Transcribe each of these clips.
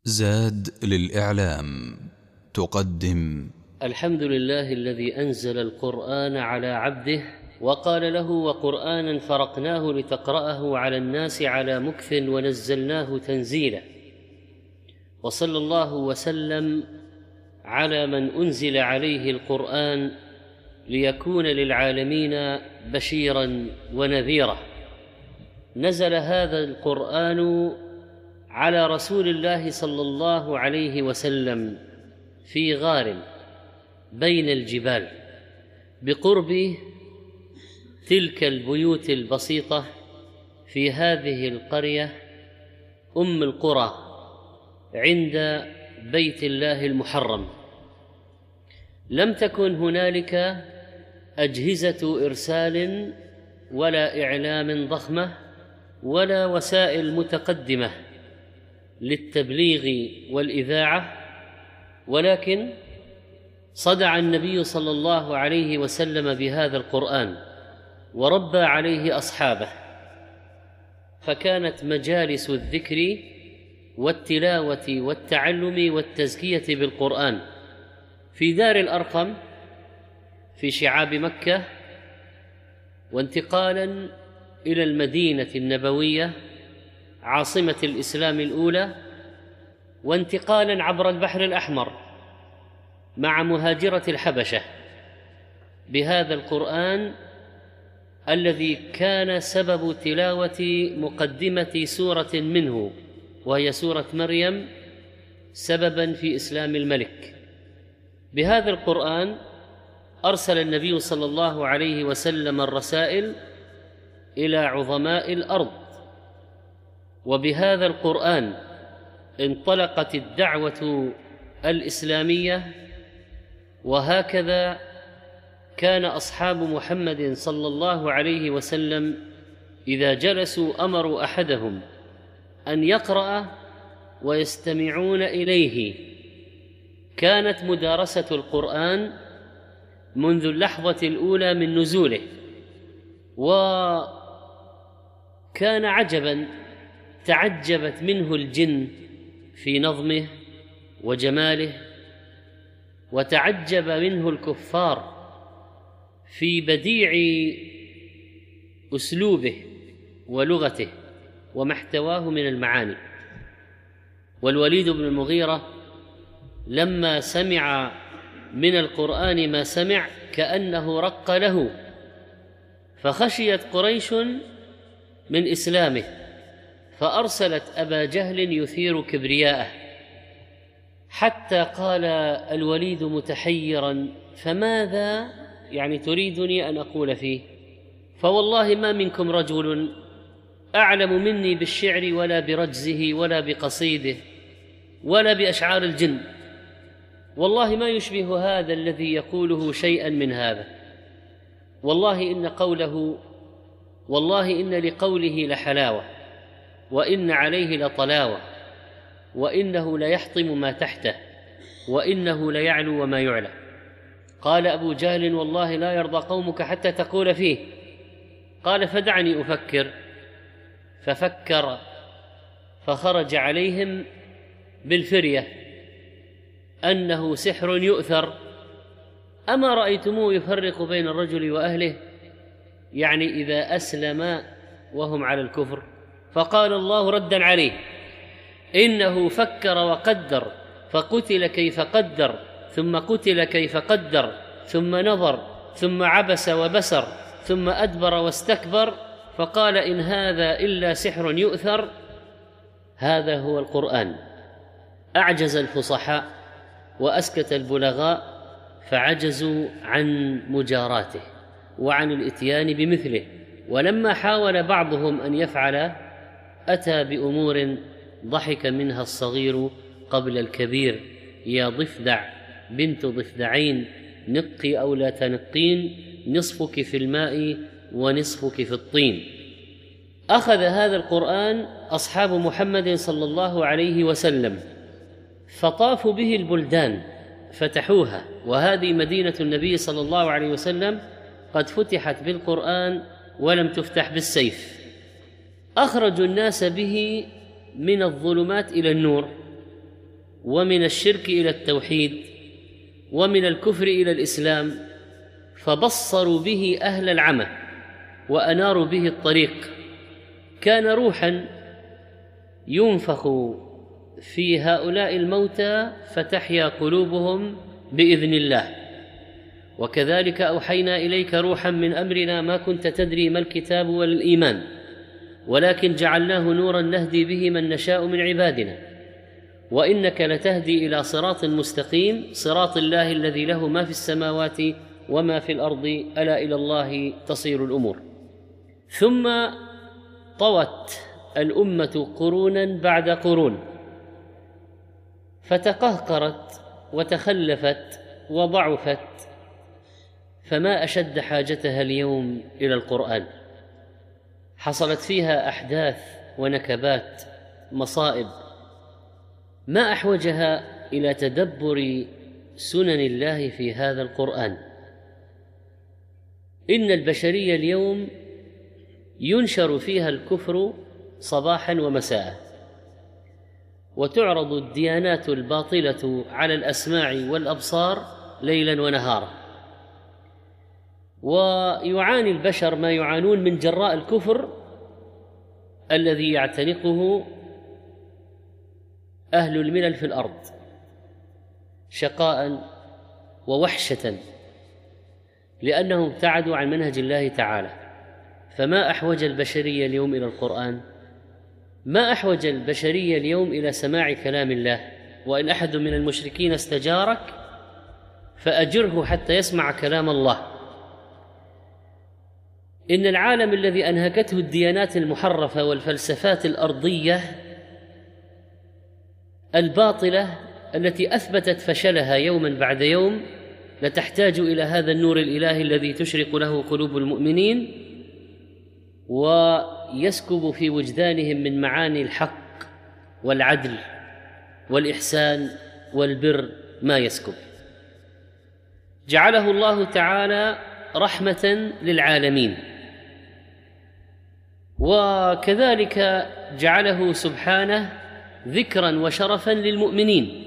زاد للإعلام تقدم الحمد لله الذي أنزل القرآن على عبده وقال له: وقرآنا فرقناه لتقرأه على الناس على مكث ونزلناه تنزيلا. وصلى الله وسلم على من أنزل عليه القرآن ليكون للعالمين بشيرا ونذيرا. نزل هذا القرآن على رسول الله صلى الله عليه وسلم في غار بين الجبال بقرب تلك البيوت البسيطة في هذه القرية أم القرى عند بيت الله المحرم. لم تكن هنالك أجهزة إرسال ولا إعلام ضخمة ولا وسائل متقدمة للتبليغ والإذاعة، ولكن صدع النبي صلى الله عليه وسلم بهذا القرآن وربى عليه أصحابه، فكانت مجالس الذكر والتلاوة والتعلم والتزكية بالقرآن في دار الأرقم في شعاب مكة، وانتقالا إلى المدينة النبوية عاصمة الإسلام الأولى، وانتقالا عبر البحر الأحمر مع مهاجرة الحبشة بهذا القرآن الذي كان سبب تلاوة مقدمة سورة منه وهي سورة مريم سببا في إسلام الملك. بهذا القرآن أرسل النبي صلى الله عليه وسلم الرسائل إلى عظماء الأرض، وبهذا القرآن انطلقت الدعوة الإسلامية. وهكذا كان أصحاب محمد صلى الله عليه وسلم إذا جلسوا أمروا أحدهم أن يقرأ ويستمعون إليه. كانت مدارسة القرآن منذ اللحظة الأولى من نزوله، وكان عجبا تعجبت منه الجن في نظمه وجماله، وتعجب منه الكفار في بديع أسلوبه ولغته وما احتواه من المعاني. والوليد بن المغيرة لما سمع من القرآن ما سمع كأنه رق له، فخشيت قريش من إسلامه فأرسلت أبا جهل يثير كبرياءه، حتى قال الوليد متحيرا: فماذا تريدني أن أقول فيه؟ فوالله ما منكم رجل أعلم مني بالشعر ولا برجزه ولا بقصيده ولا بأشعار الجن، والله ما يشبه هذا الذي يقوله شيئا من هذا، والله إن لقوله لحلاوة، وإن عليه لطلاوة، وإنه ليحطم ما تحته، وإنه ليعلو وما يعلى. قال أبو جهل: والله لا يرضى قومك حتى تقول فيه. قال: فدعني أفكر. ففكر فخرج عليهم بالفرية أنه سحر يؤثر. أما رأيتموه يفرق بين الرجل وأهله، إذا أسلم وهم على الكفر. فقال الله ردا عليه: إنه فكر وقدر فقتل كيف قدر، ثم قتل كيف قدر، ثم نظر، ثم عبس وبسر، ثم أدبر واستكبر، فقال: إن هذا إلا سحر يؤثر. هذا هو القرآن. أعجز الفصحاء وأسكت البلغاء فعجزوا عن مجاراته وعن الإتيان بمثله. ولما حاول بعضهم أن يفعل أتى بأمور ضحك منها الصغير قبل الكبير: يا ضفدع بنت ضفدعين، نقي أو لا تنقين، نصفك في الماء ونصفك في الطين. أخذ هذا القرآن أصحاب محمد صلى الله عليه وسلم فطافوا به البلدان فتحوها، وهذه مدينة النبي صلى الله عليه وسلم قد فتحت بالقرآن ولم تفتح بالسيف. أخرجوا الناس به من الظلمات إلى النور، ومن الشرك إلى التوحيد ومن الكفر إلى الإسلام، فبصروا به أهل العمى وأناروا به الطريق. كان روحا ينفخ في هؤلاء الموتى فتحيا قلوبهم بإذن الله. وكذلك أوحينا إليك روحا من أمرنا ما كنت تدري ما الكتاب ولا الإيمان ولكن جعلناه نورا نهدي به من نشاء من عبادنا وإنك لتهدي إلى صراط مستقيم صراط الله الذي له ما في السماوات وما في الأرض ألا إلى الله تصير الأمور. ثم طوت الأمة قرونا بعد قرون فتقهقرت وتخلفت وضعفت، فما أشد حاجتها اليوم إلى القرآن. حصلت فيها أحداث ونكبات مصائب، ما أحوجها إلى تدبر سنن الله في هذا القرآن. إن البشرية اليوم ينشر فيها الكفر صباحا ومساء، وتعرض الديانات الباطلة على الأسماع والأبصار ليلا ونهارا، ويعاني البشر ما يعانون من جراء الكفر الذي يعتنقه أهل الملل في الأرض شقاء ووحشة، لأنهم ابتعدوا عن منهج الله تعالى. فما أحوج البشرية اليوم إلى القرآن؟ ما أحوج البشرية اليوم إلى سماع كلام الله. وإن أحد من المشركين استجارك فأجره حتى يسمع كلام الله. إن العالم الذي أنهكته الديانات المحرفة والفلسفات الأرضية الباطلة التي أثبتت فشلها يوما بعد يوم لتحتاج إلى هذا النور الإلهي الذي تشرق له قلوب المؤمنين ويسكب في وجدانهم من معاني الحق والعدل والإحسان والبر ما يسكب. جعله الله تعالى رحمة للعالمين، وكذلك جعله سبحانه ذكرا وشرفا للمؤمنين.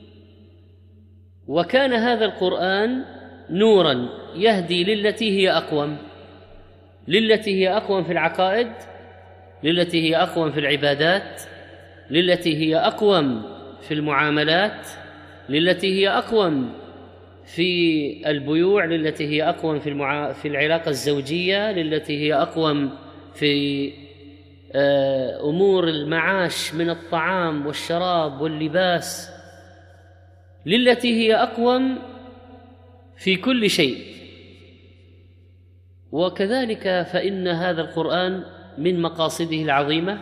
وكان هذا القرآن نورا يهدي للتي هي أقوم، للتي هي أقوم في العقائد، للتي هي أقوم في العبادات، للتي هي أقوم في المعاملات، للتي هي أقوم في البيوع، للتي هي أقوم في العلاقة الزوجية، للتي هي أقوم في أمور المعاش من الطعام والشراب واللباس، للتي هي أقوم في كل شيء. وكذلك فإن هذا القرآن من مقاصده العظيمة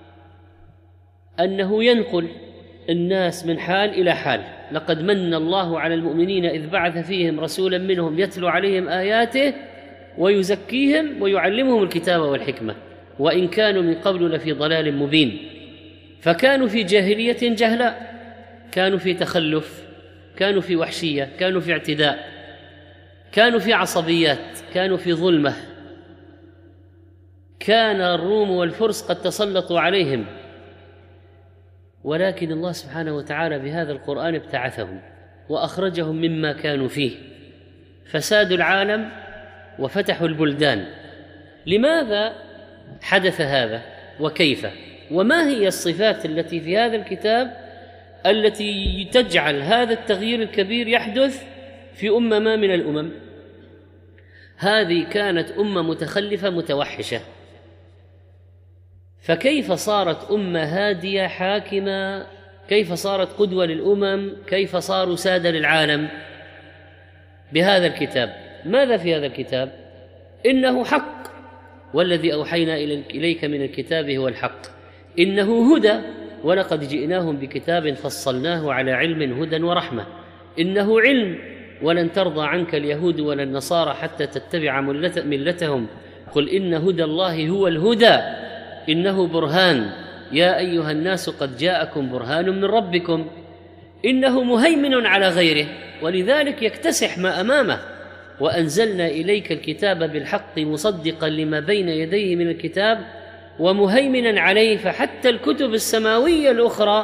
أنه ينقل الناس من حال إلى حال. لقد من الله على المؤمنين إذ بعث فيهم رسولا منهم يتلو عليهم آياته ويزكيهم ويعلمهم الكتاب والحكمة وإن كانوا من قبل لفي ضلال مبين. فكانوا في جاهلية جهلاء، كانوا في تخلف، كانوا في وحشية، كانوا في اعتداء، كانوا في عصبيات، كانوا في ظلمة، كان الروم والفرس قد تسلطوا عليهم، ولكن الله سبحانه وتعالى بهذا القرآن ابتعثهم وأخرجهم مما كانوا فيه، فسادوا العالم وفتحوا البلدان. لماذا حدث هذا وكيف؟ وما هي الصفات التي في هذا الكتاب التي تجعل هذا التغيير الكبير يحدث في أمة ما من الأمم؟ هذه كانت أمة متخلفة متوحشة، فكيف صارت أمة هادية حاكمة؟ كيف صارت قدوة للأمم؟ كيف صاروا سادة للعالم؟ بهذا الكتاب. ماذا في هذا الكتاب؟ إنه حق، والذي أوحينا إليك من الكتاب هو الحق، إنه هدى، ولقد جئناهم بكتاب فصلناه على علم هدى ورحمة، إنه علم، ولن ترضى عنك اليهود ولا النصارى حتى تتبع ملتهم، قل إن هدى الله هو الهدى، إنه برهان، يا أيها الناس قد جاءكم برهان من ربكم، إنه مهيمن على غيره ولذلك يكتسح ما أمامه، وأنزلنا إليك الكتاب بالحق مصدقا لما بين يديه من الكتاب ومهيمنا عليه، فحتى الكتب السماوية الأخرى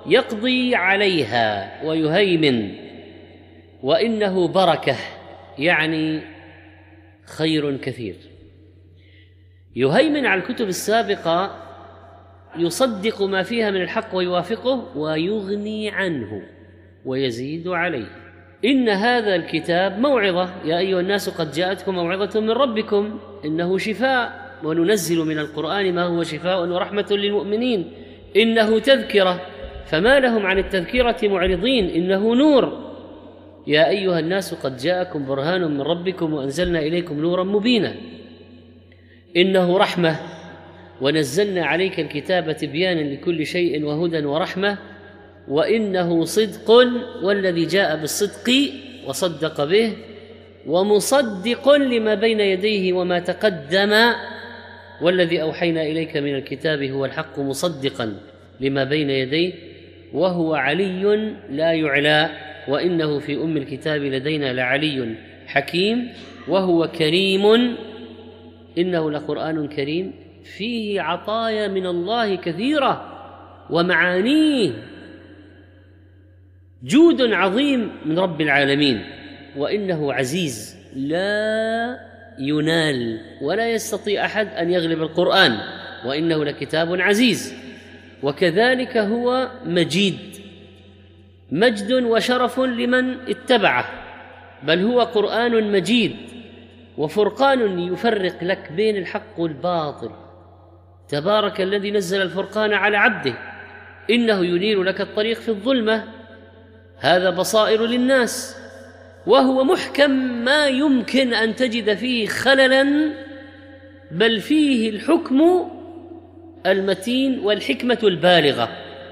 يقضي عليها ويهيمن، وإنه بركة يعني خير كثير. يهيمن على الكتب السابقة، يصدق ما فيها من الحق ويوافقه ويغني عنه ويزيد عليه. إن هذا الكتاب موعظة، يا أيها الناس قد جاءتكم موعظة من ربكم إنه شفاء، وننزل من القرآن ما هو شفاء ورحمة للمؤمنين، إنه تذكرة فما لهم عن التذكرة معرضين، إنه نور، يا أيها الناس قد جاءكم برهان من ربكم وأنزلنا إليكم نورا مبينا، إنه رحمة ونزلنا عليك الكتاب تبيانا لكل شيء وهدى ورحمة، وإنه صدق والذي جاء بالصدق وصدق به ومصدق لما بين يديه وما تقدم، والذي أوحينا إليك من الكتاب هو الحق مصدقا لما بين يديه وهو علي لا يعلى، وإنه في أم الكتاب لدينا لعلي حكيم، وهو كريم، إنه لقرآن كريم فيه عطايا من الله كثيرة ومعانيه جود عظيم من رب العالمين، وإنه عزيز لا ينال ولا يستطيع أحد أن يغلب القرآن، وإنه لكتاب عزيز. وكذلك هو مجيد، مجد وشرف لمن اتبعه، بل هو قرآن مجيد وفرقان يفرق لك بين الحق والباطل. تبارك الذي نزل الفرقان على عبده، إنه ينير لك الطريق في الظلمة، هذا بصائر للناس، وهو محكم ما يمكن أن تجد فيه خللا، بل فيه الحكم المتين والحكمة البالغة.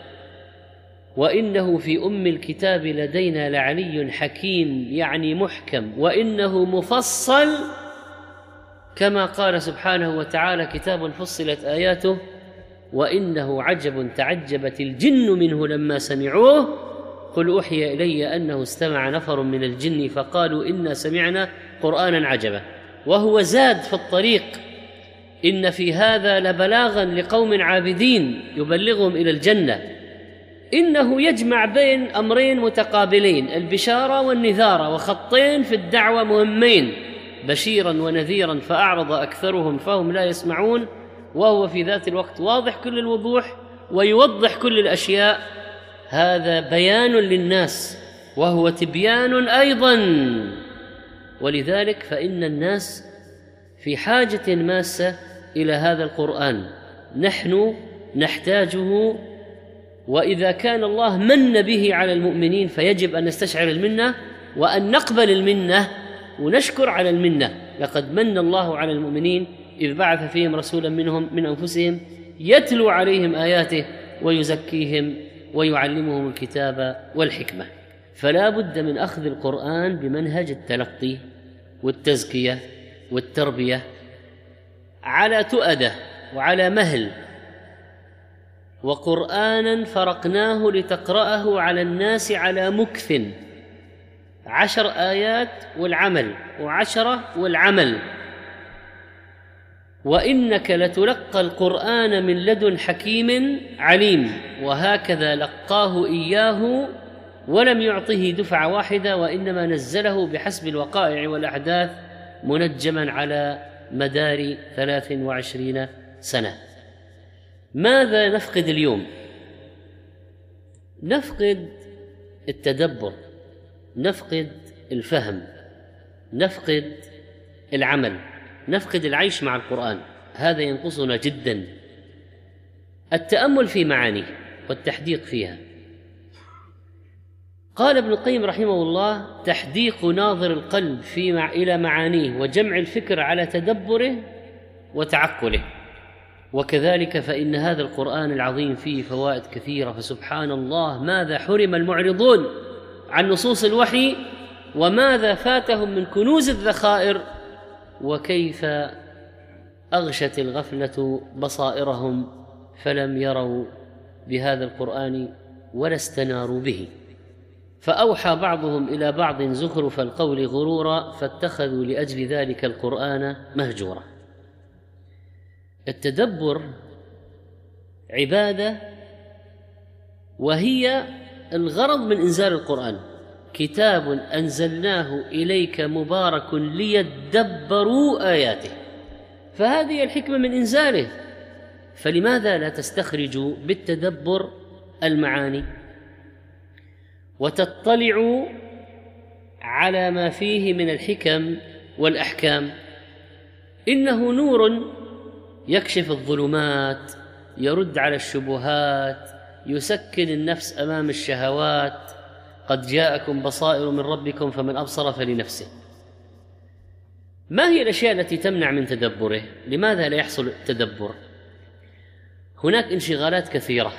وإنه في أم الكتاب لدينا لعلي حكيم يعني محكم، وإنه مفصل كما قال سبحانه وتعالى كتاب فصلت آياته وإنه عجب تعجبت الجن منه لما سمعوه قل أوحي إلي أنه استمع نفر من الجن فقالوا إنا سمعنا قرآنا عجبا. وهو زاد في الطريق، إن في هذا لبلاغا لقوم عابدين يبلغهم إلى الجنة، إنه يجمع بين أمرين متقابلين، البشارة والنذارة، وخطين في الدعوة مهمين، بشيرا ونذيرا فأعرض أكثرهم فهم لا يسمعون، وهو في ذات الوقت واضح كل الوضوح ويوضح كل الأشياء. هذا بيان للناس وهو تبيان أيضا، ولذلك فإن الناس في حاجة ماسة إلى هذا القرآن، نحن نحتاجه، وإذا كان الله من به على المؤمنين فيجب أن نستشعر المنة وأن نقبل المنة ونشكر على المنة. لقد من الله على المؤمنين إذ بعث فيهم رسولا منهم من أنفسهم يتلو عليهم آياته ويزكيهم ويعلمهم الكتاب والحكمة. فلا بد من أخذ القرآن بمنهج التلقي والتزكية والتربية على تؤدة وعلى مهل، وقرآنا فرقناه لتقرأه على الناس على مكث، 10 آيات والعمل، و10 والعمل. وإنك لتلقى القرآن من لدن حكيم عليم، وهكذا لقاه إياه ولم يعطه دفعة واحدة، وإنما نزله بحسب الوقائع والأحداث منجما على مدار 23 سنة. ماذا نفقد اليوم؟ نفقد التدبر، نفقد الفهم، نفقد العمل، نفقد العيش مع القرآن، هذا ينقصنا جدا. التأمل في معانيه والتحديق فيها. قال ابن القيم رحمه الله: تحديق ناظر القلب إلى معانيه وجمع الفكر على تدبره وتعقله. وكذلك فإن هذا القرآن العظيم فيه فوائد كثيرة، فسبحان الله ماذا حرم المعرضون عن نصوص الوحي وماذا فاتهم من كنوز الذخائر، وكيف أغشت الغفلة بصائرهم فلم يروا بهذا القرآن ولا استناروا به. فأوحى بعضهم إلى بعض زخرف القول غرورا فاتخذوا لأجل ذلك القرآن مهجورا. التدبر عبادة وهي الغرض من إنزال القرآن: كتاب أنزلناه إليك مبارك ليدبروا آياته. فهذه الحكمة من إنزاله، فلماذا لا تستخرجوا بالتدبر المعاني وتطلعوا على ما فيه من الحكم والأحكام؟ إنه نور يكشف الظلمات، يرد على الشبهات، يسكن النفس أمام الشهوات. قد جاءكم بصائر من ربكم فمن أبصر فلنفسه. ما هي الأشياء التي تمنع من تدبره؟ لماذا لا يحصل التدبر؟ هناك انشغالات كثيرة،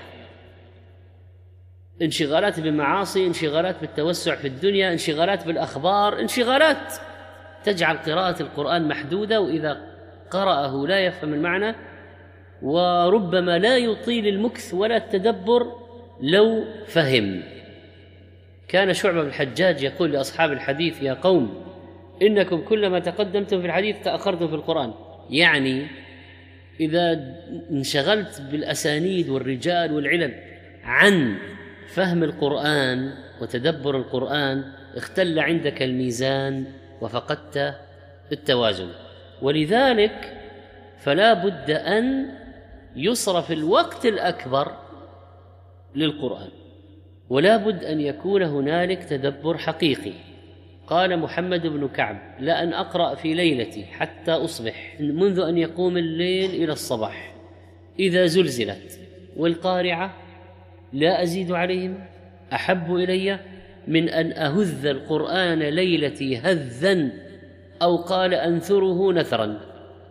انشغالات بالمعاصي، انشغالات بالتوسع في الدنيا، انشغالات بالأخبار، انشغالات تجعل قراءة القرآن محدودة، وإذا قرأه لا يفهم المعنى، وربما لا يطيل المكث ولا التدبر لو فهم. كان شعبة بن الحجاج يقول لأصحاب الحديث: يا قوم إنكم كلما تقدمتم في الحديث تأخرتم في القرآن. يعني إذا انشغلت بالأسانيد والرجال والعلل عن فهم القرآن وتدبر القرآن اختل عندك الميزان وفقدت التوازن. ولذلك فلا بد أن يصرف الوقت الأكبر للقرآن، ولا بد أن يكون هنالك تدبر حقيقي. قال محمد بن كعب: لأن أقرأ في ليلتي حتى أصبح منذ أن يقوم الليل إلى الصباح إذا زلزلت والقارعة لا أزيد عليهم أحب إلي من أن أهذ القرآن ليلتي هذا، أو قال أنثره نثرا.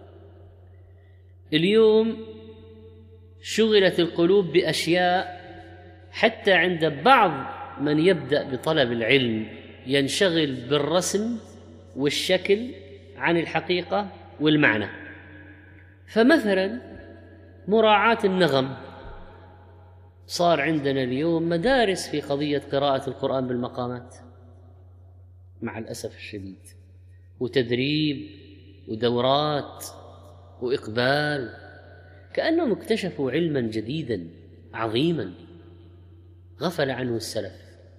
اليوم شغلت القلوب بأشياء، حتى عند بعض من يبدأ بطلب العلم ينشغل بالرسم والشكل عن الحقيقة والمعنى. فمثلا مراعاة النغم، صار عندنا اليوم مدارس في قضية قراءة القرآن بالمقامات مع الأسف الشديد، وتدريب ودورات وإقبال، كأنهم اكتشفوا علما جديدا عظيما غفل عنه السلف،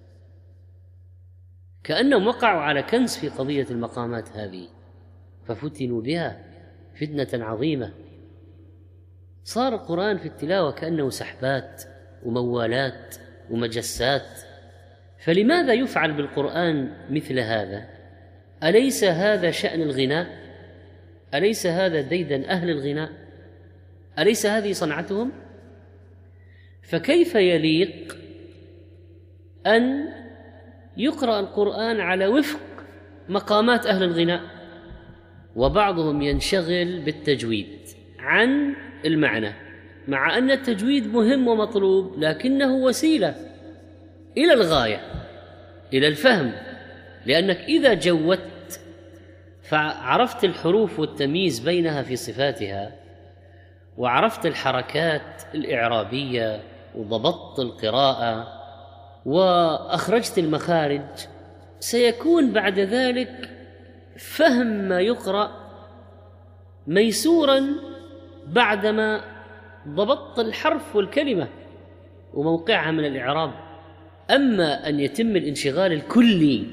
كأنهم وقعوا على كنز في قضية المقامات هذه ففتنوا بها فتنة عظيمة. صار القرآن في التلاوة كأنه سحبات وموالات ومجسات. فلماذا يفعل بالقرآن مثل هذا؟ أليس هذا شأن الغناء؟ أليس هذا ديدن أهل الغناء؟ أليس هذه صنعتهم؟ فكيف يليق أن يقرأ القرآن على وفق مقامات أهل الغناء؟ وبعضهم ينشغل بالتجويد عن المعنى، مع أن التجويد مهم ومطلوب، لكنه وسيلة إلى الغاية، إلى الفهم. لأنك إذا جودت فعرفت الحروف والتمييز بينها في صفاتها، وعرفت الحركات الإعرابية، وضبطت القراءة، وأخرجت المخارج، سيكون بعد ذلك فهم ما يقرأ ميسورا بعدما ضبطت الحرف والكلمة وموقعها من الإعراب. أما أن يتم الانشغال الكلي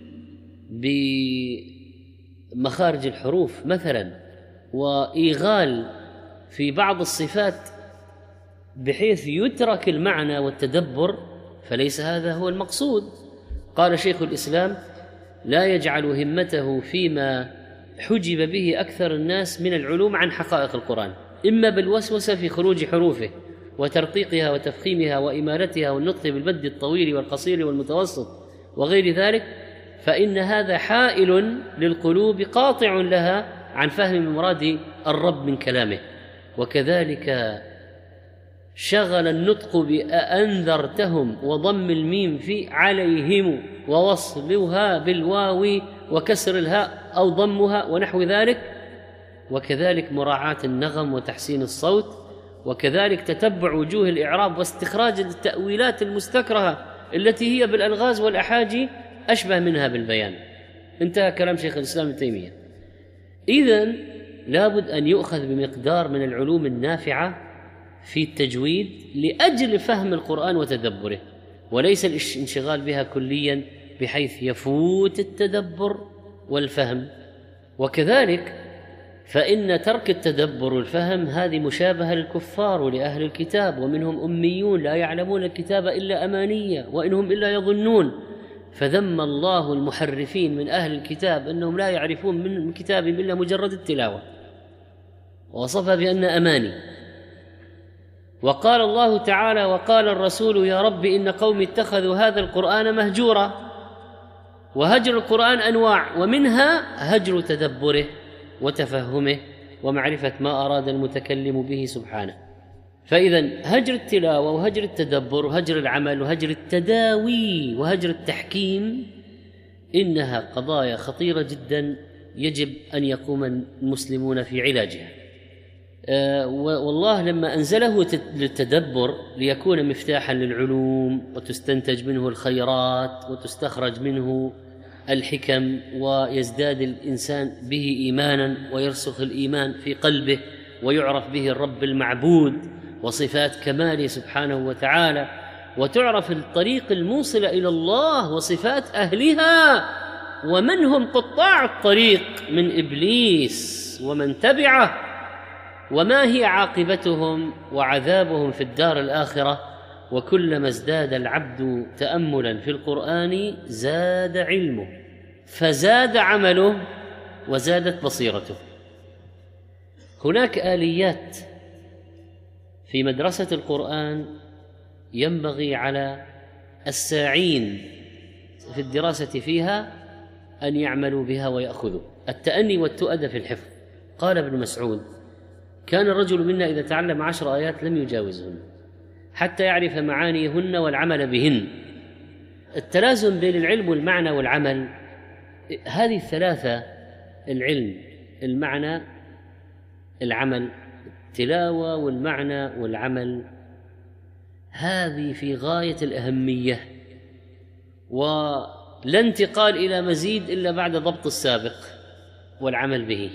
بمخارج الحروف مثلا، وإيغال في بعض الصفات بحيث يترك المعنى والتدبر، فليس هذا هو المقصود. قال شيخ الإسلام: لا يجعل همته فيما حجب به أكثر الناس من العلوم عن حقائق القرآن، إما بالوسوسة في خروج حروفه وترقيقها وتفخيمها وإمالتها والنطق بالمد الطويل والقصير والمتوسط وغير ذلك، فإن هذا حائل للقلوب قاطع لها عن فهم مراد الرب من كلامه. وكذلك شغل النطق بأنذرتهم وضم الميم في عليهم ووصلها بالواو وكسر الهاء أو ضمها ونحو ذلك، وكذلك مراعاة النغم وتحسين الصوت، وكذلك تتبع وجوه الإعراب واستخراج التأويلات المستكرهة التي هي بالألغاز والأحاجي أشبه منها بالبيان. انتهى كلام شيخ الإسلام ابن تيمية. إذن لابد أن يؤخذ بمقدار من العلوم النافعة في التجويد لأجل فهم القرآن وتدبره، وليس الانشغال بها كليا بحيث يفوت التدبر والفهم. وكذلك فإن ترك التدبر والفهم هذه مشابهة للكفار ولأهل الكتاب، ومنهم أميون لا يعلمون الكتاب إلا أمانية وإنهم إلا يظنون، فذم الله المحرفين من أهل الكتاب أنهم لا يعرفون من كتابهم إلا مجرد التلاوة، ووصفها بأن أماني. وقال الله تعالى: وقال الرسول يا رب إن قومي اتخذوا هذا القرآن مهجورا. وهجر القرآن أنواع، ومنها هجر تدبره وتفهمه ومعرفة ما أراد المتكلم به سبحانه. فإذن هجر التلاوة وهجر التدبر وهجر العمل وهجر التداوي وهجر التحكيم إنها قضايا خطيرة جدا يجب أن يقوم المسلمون في علاجها. والله لما أنزله للتدبر ليكون مفتاحا للعلوم وتستنتج منه الخيرات وتستخرج منه الحكم، ويزداد الإنسان به إيمانا ويرسخ الإيمان في قلبه ويعرف به الرب المعبود وصفات كماله سبحانه وتعالى، وتعرف الطريق الموصل إلى الله وصفات أهلها ومن هم قطاع الطريق من إبليس ومن تبعه، وما هي عاقبتهم وعذابهم في الدار الآخرة. وكلما ازداد العبد تأملا في القرآن زاد علمه، فزاد عمله وزادت بصيرته. هناك آليات في مدرسة القرآن ينبغي على الساعين في الدراسة فيها أن يعملوا بها ويأخذوا: التأني والتؤدة في الحفظ. قال ابن مسعود: كان الرجل منا إذا تعلم 10 آيات لم يجاوزهن حتى يعرف معانيهن والعمل بهن. التلازم بين العلم والمعنى والعمل، هذه الثلاثة: العلم، المعنى، العمل، التلاوة والمعنى والعمل، هذه في غاية الأهمية، ولا انتقال إلى مزيد إلا بعد ضبط السابق والعمل به.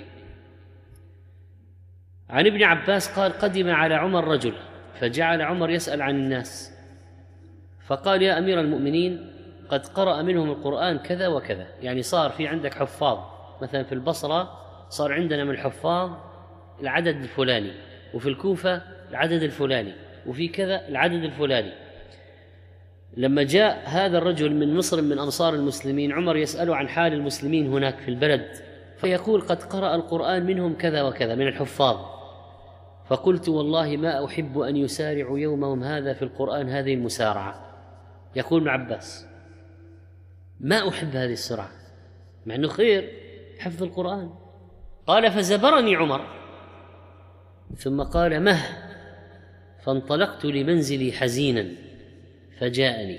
عن ابن عباس قال: قدم على عمر رجل فجعل عمر يسأل عن الناس، فقال: يا أمير المؤمنين، قد قرأ منهم القرآن كذا وكذا، يعني صار في عندك حفاظ، مثلا في البصرة صار عندنا من الحفاظ العدد الفلاني، وفي الكوفة العدد الفلاني، وفي كذا العدد الفلاني. لما جاء هذا الرجل من مصر من أنصار المسلمين، عمر يسأله عن حال المسلمين هناك في البلد، فيقول: قد قرأ القرآن منهم كذا وكذا من الحفاظ. فقلت: والله ما أحب أن يسارعوا يومهم هذا في القرآن هذه المسارعة. يقول ابن عباس: ما أحب هذه السرعة، مع أنه خير حفظ القرآن. قال: فزبرني عمر، ثم قال: مه، فانطلقت لمنزلي حزينا، فجاءني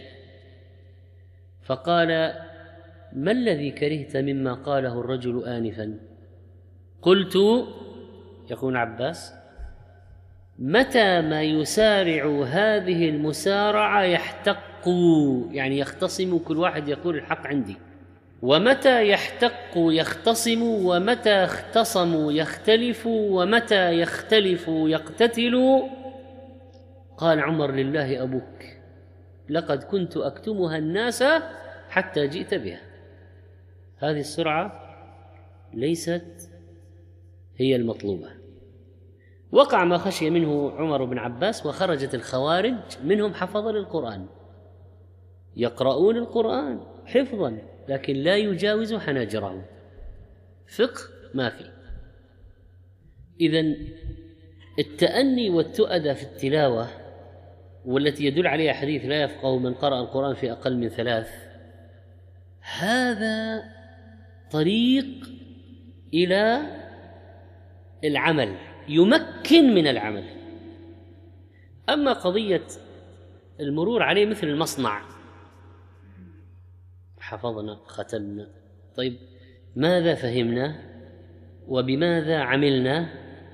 فقال: ما الذي كرهت مما قاله الرجل آنفا؟ قلت، يقول عباس: متى ما يسارع هذه المسارعة يحتق، يعني يختصم، كل واحد يقول الحق عندي، ومتى يحتق يختصم، ومتى اختصموا يختلفوا، ومتى يختلفوا يقتتلوا. قال عمر: لله أبوك، لقد كنت أكتمها الناس حتى جئت بها. هذه السرعة ليست هي المطلوبة. وقع ما خشي منه عمر بن عباس، وخرجت الخوارج منهم حفظ للقرآن، يقرؤون القرآن حفظا لكن لا يجاوز حناجرهم، فقه ما في. إذن التأني والتؤدة في التلاوة، والتي يدل عليها حديث لا يفقه من قرأ القرآن في أقل من 3، هذا طريق إلى العمل، يمكن من العمل. أما قضية المرور عليه مثل المصنع، حفظنا ختمنا، طيب ماذا فهمنا وبماذا عملنا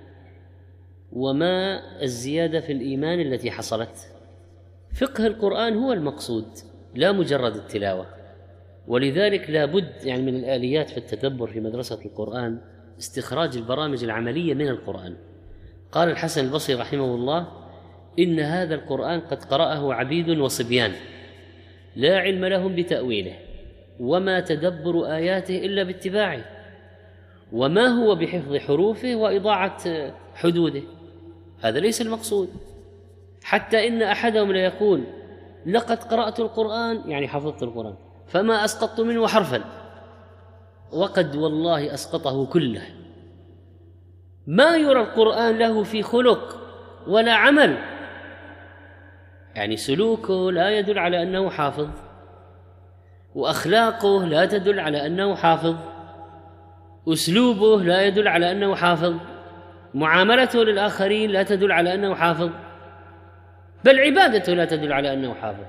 وما الزيادة في الإيمان التي حصلت؟ فقه القرآن هو المقصود لا مجرد التلاوة. ولذلك لا بد يعني من الآليات في التدبر في مدرسة القرآن استخراج البرامج العملية من القرآن. قال الحسن البصري رحمه الله: إن هذا القرآن قد قرأه عبيد وصبيان لا علم لهم بتأويله، وما تدبر آياته إلا باتباعه، وما هو بحفظ حروفه وإضاعة حدوده. هذا ليس المقصود. حتى إن أحدهم ليقول: لقد قرأت القرآن، يعني حفظت القرآن، فما أسقطت منه حرفا، وقد والله أسقطه كله. ما يرى القرآن له في خلق ولا عمل، يعني سلوكه لا يدل على أنه حافظ، وأخلاقه لا تدل على أنه حافظ، أسلوبه لا يدل على أنه حافظ، معاملته للآخرين لا تدل على أنه حافظ، بل عبادته لا تدل على أنه حافظ.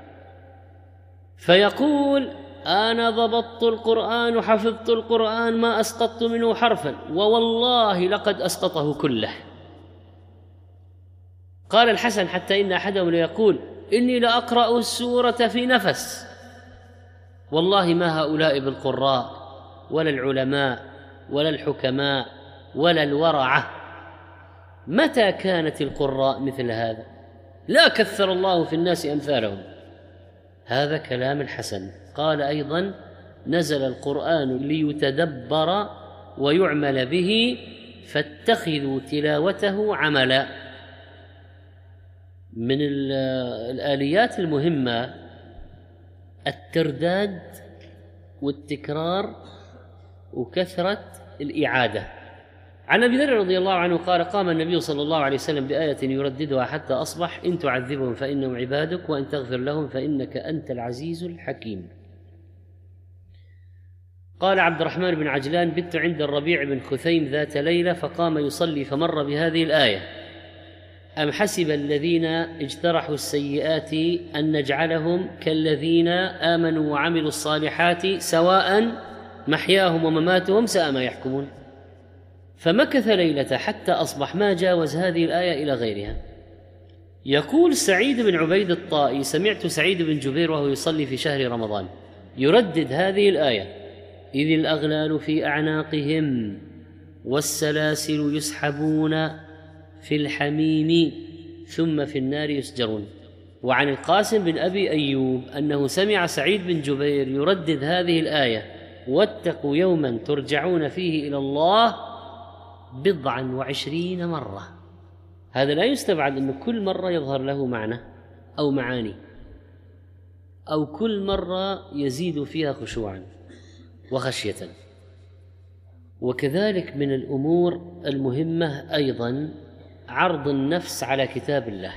فيقول: أنا ضبطت القرآن وحفظت القرآن ما أسقطت منه حرفا، ووالله لقد أسقطه كله. قال الحسن: حتى إن أحدهم ليقول: إني لأقرأ السورة في نفس. والله ما هؤلاء بالقراء ولا العلماء ولا الحكماء ولا الورعة. متى كانت القراء مثل هذا؟ لا كثر الله في الناس أمثالهم. هذا كلام الحسن. قال أيضا: نزل القرآن ليتدبر ويعمل به، فاتخذوا تلاوته عملا. من الآليات المهمة الترداد والتكرار وكثرة الإعادة. عن أبي ذر رضي الله عنه قال: قام النبي صلى الله عليه وسلم بآية يرددها حتى أصبح: إن تعذبهم فإنهم عبادك، وإن تغفر لهم فإنك أنت العزيز الحكيم. قال عبد الرحمن بن عجلان: بت عند الربيع بن خثيم ذات ليلة فقام يصلي فمر بهذه الآية: أم حسب الذين اجترحوا السيئات أن نجعلهم كالذين آمنوا وعملوا الصالحات سواء محياهم ومماتهم ساء ما يحكمون. فمكث ليلة حتى أصبح ما جاوز هذه الآية إلى غيرها. يقول سعيد بن عبيد الطائي: سمعت سعيد بن جبير وهو يصلي في شهر رمضان يردد هذه الآية: إذ الأغلال في أعناقهم والسلاسل يسحبون في الحميم ثم في النار يسجرون. وعن القاسم بن أبي أيوب أنه سمع سعيد بن جبير يردد هذه الآية: واتقوا يوما ترجعون فيه إلى الله 29 مرة. هذا لا يستبعد أن كل مرة يظهر له معنى أو معاني، أو كل مرة يزيد فيها خشوعا وخشية. وكذلك من الأمور المهمة أيضا عرض النفس على كتاب الله.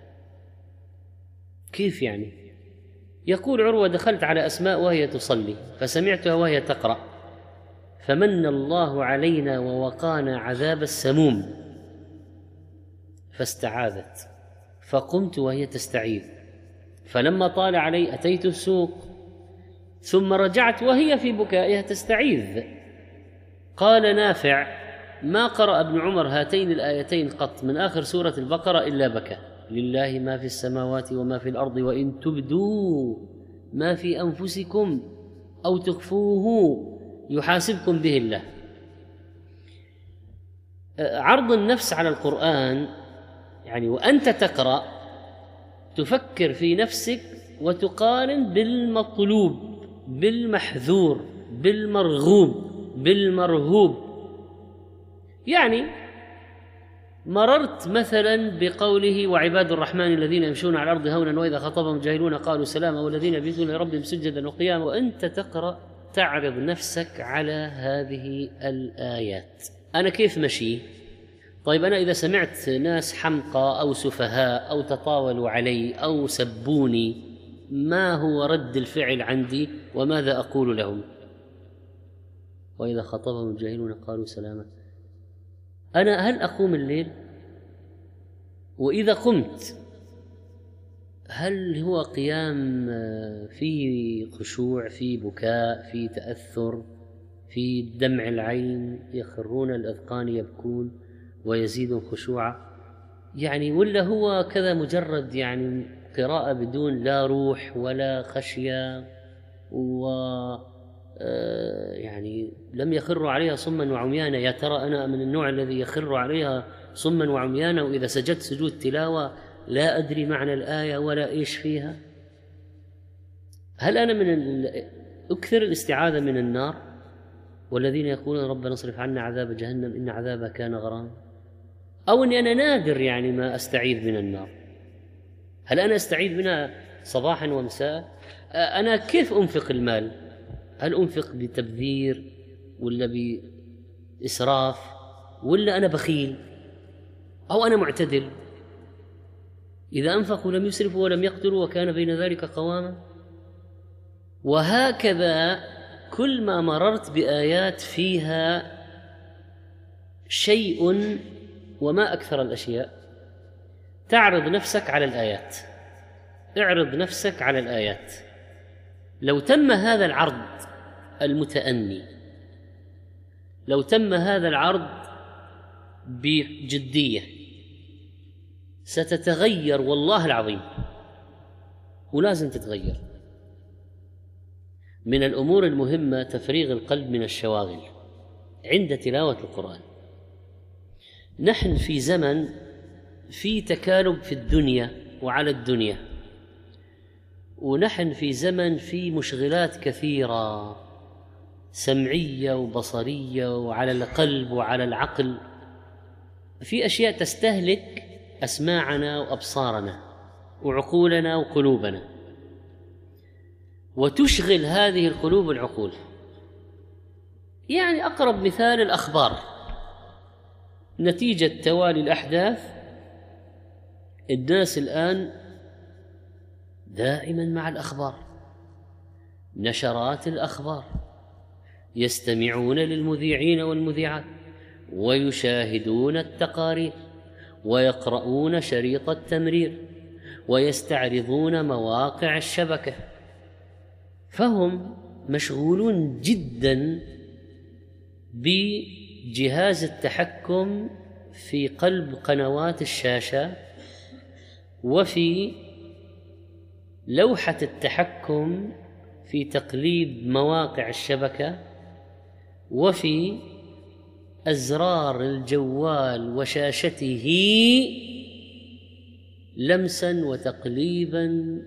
كيف يعني؟ يقول عروة: دخلت على أسماء وهي تصلي فسمعتها وهي تقرأ: فمن الله علينا ووقانا عذاب السموم، فاستعاذت، فقمت وهي تستعيذ، فلما طال علي أتيت السوق، ثم رجعت وهي في بكائها تستعيذ. قال نافع: ما قرأ ابن عمر هاتين الآيتين قط من آخر سورة البقرة إلا بكى: لله ما في السماوات وما في الأرض وإن تبدوا ما في أنفسكم أو تخفوه يحاسبكم به الله. عرض النفس على القرآن يعني وأنت تقرأ تفكر في نفسك وتقارن بالمطلوب بالمحذور بالمرغوب بالمرهوب. يعني مررت مثلا بقوله: وعباد الرحمن الذين يمشون على الأرض هونا وإذا خاطبهم الجاهلون قالوا سلاما والذين يبيتون لربهم سجدا وقياما، وأنت تقرأ تعرض نفسك على هذه الآيات. أنا كيف مشي؟ طيب أنا إذا سمعت ناس حمقى أو سفهاء أو تطاولوا علي أو سبوني، ما هو رد الفعل عندي وماذا أقول لهم؟ وإذا خاطبهم الجاهلون قالوا سلاما. أنا هل أقوم الليل؟ وإذا قمت هل هو قيام فيه خشوع، فيه بكاء، فيه تأثر، فيه دمع العين، يخرون الأذقان يبكون ويزيدون خشوعا؟ يعني ولا هو كذا مجرد يعني قراءة بدون لا روح ولا خشية، و يعني لم يخروا عليها صما وعميانا؟ يا ترى أنا من النوع الذي يخر عليها صما وعميانا، وإذا سجدت سجود تلاوة لا أدري معنى الآية ولا إيش فيها؟ هل أنا أكثر الاستعاذة من النار والذين يقولون ربنا اصرف عنا عذاب جهنم إن عذابها كان غراما؟ أو أني أنا نادر يعني ما أستعيذ من النار؟ هل أنا أستعيذ منها صباحا ومساء؟ أنا كيف أنفق المال؟ هل أنفق بتبذير ولا بإسراف ولا أنا بخيل أو أنا معتدل؟ إذا أنفقوا لم يسرفوا ولم يقتروا وكان بين ذلك قواما. وهكذا كل ما مررت بآيات فيها شيء، وما أكثر الأشياء، تعرض نفسك على الآيات، اعرض نفسك على الآيات. لو تم هذا العرض المتأني، لو تم هذا العرض بجدية، ستتغير والله العظيم، ولازم تتغير. من الأمور المهمة تفريغ القلب من الشواغل عند تلاوة القرآن. نحن في زمن في تكالب في الدنيا وعلى الدنيا، ونحن في زمن في مشغلات كثيرة سمعية وبصرية وعلى القلب وعلى العقل، في أشياء تستهلك أسماعنا وأبصارنا وعقولنا وقلوبنا، وتشغل هذه القلوب والعقول. يعني أقرب مثال الأخبار، نتيجة توالي الأحداث الناس الآن دائما مع الأخبار، نشرات الأخبار، يستمعون للمذيعين والمذيعات ويشاهدون التقارير ويقرؤون شريط التمرير ويستعرضون مواقع الشبكة، فهم مشغولون جدا بجهاز التحكم في قلب قنوات الشاشة وفي لوحة التحكم في تقليب مواقع الشبكة وفي أزرار الجوال وشاشته لمسا وتقليبا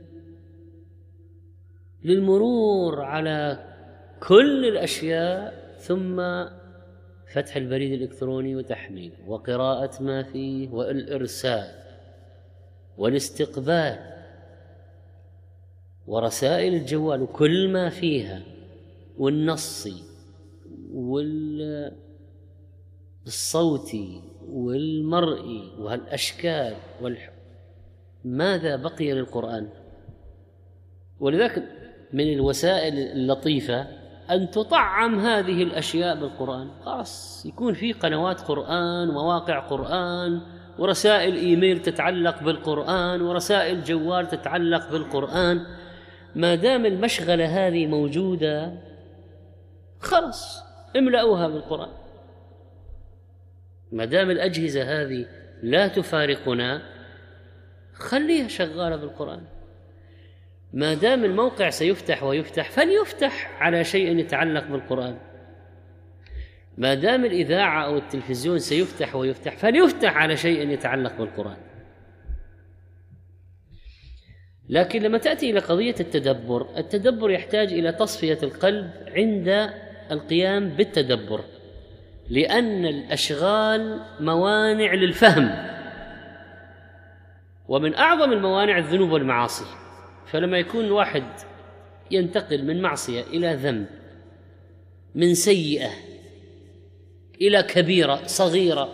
للمرور على كل الأشياء، ثم فتح البريد الإلكتروني وتحميله وقراءة ما فيه والإرسال والاستقبال ورسائل الجوال وكل ما فيها والنصي والصوتي والمرئي والأشكال ماذا بقي للقرآن؟ ولذلك من الوسائل اللطيفة أن تطعم هذه الأشياء بالقرآن. خلاص يكون في قنوات قرآن ومواقع قرآن ورسائل إيميل تتعلق بالقرآن ورسائل جوال تتعلق بالقرآن. ما دام المشغلة هذه موجودة خلاص املأوها بالقرآن. ما دام الأجهزة هذه لا تفارقنا خليها شغالة بالقرآن. ما دام الموقع سيفتح ويفتح فليفتح على شيء يتعلق بالقرآن. ما دام الإذاعة أو التلفزيون سيفتح ويفتح فليفتح على شيء يتعلق بالقرآن. لكن لما تأتي إلى قضية التدبر يحتاج إلى تصفية القلب عند القيام بالتدبر، لأن الأشغال موانع للفهم، ومن أعظم الموانع الذنوب والمعاصي. فلما يكون الواحد ينتقل من معصية إلى ذنب، من سيئة إلى كبيرة صغيرة،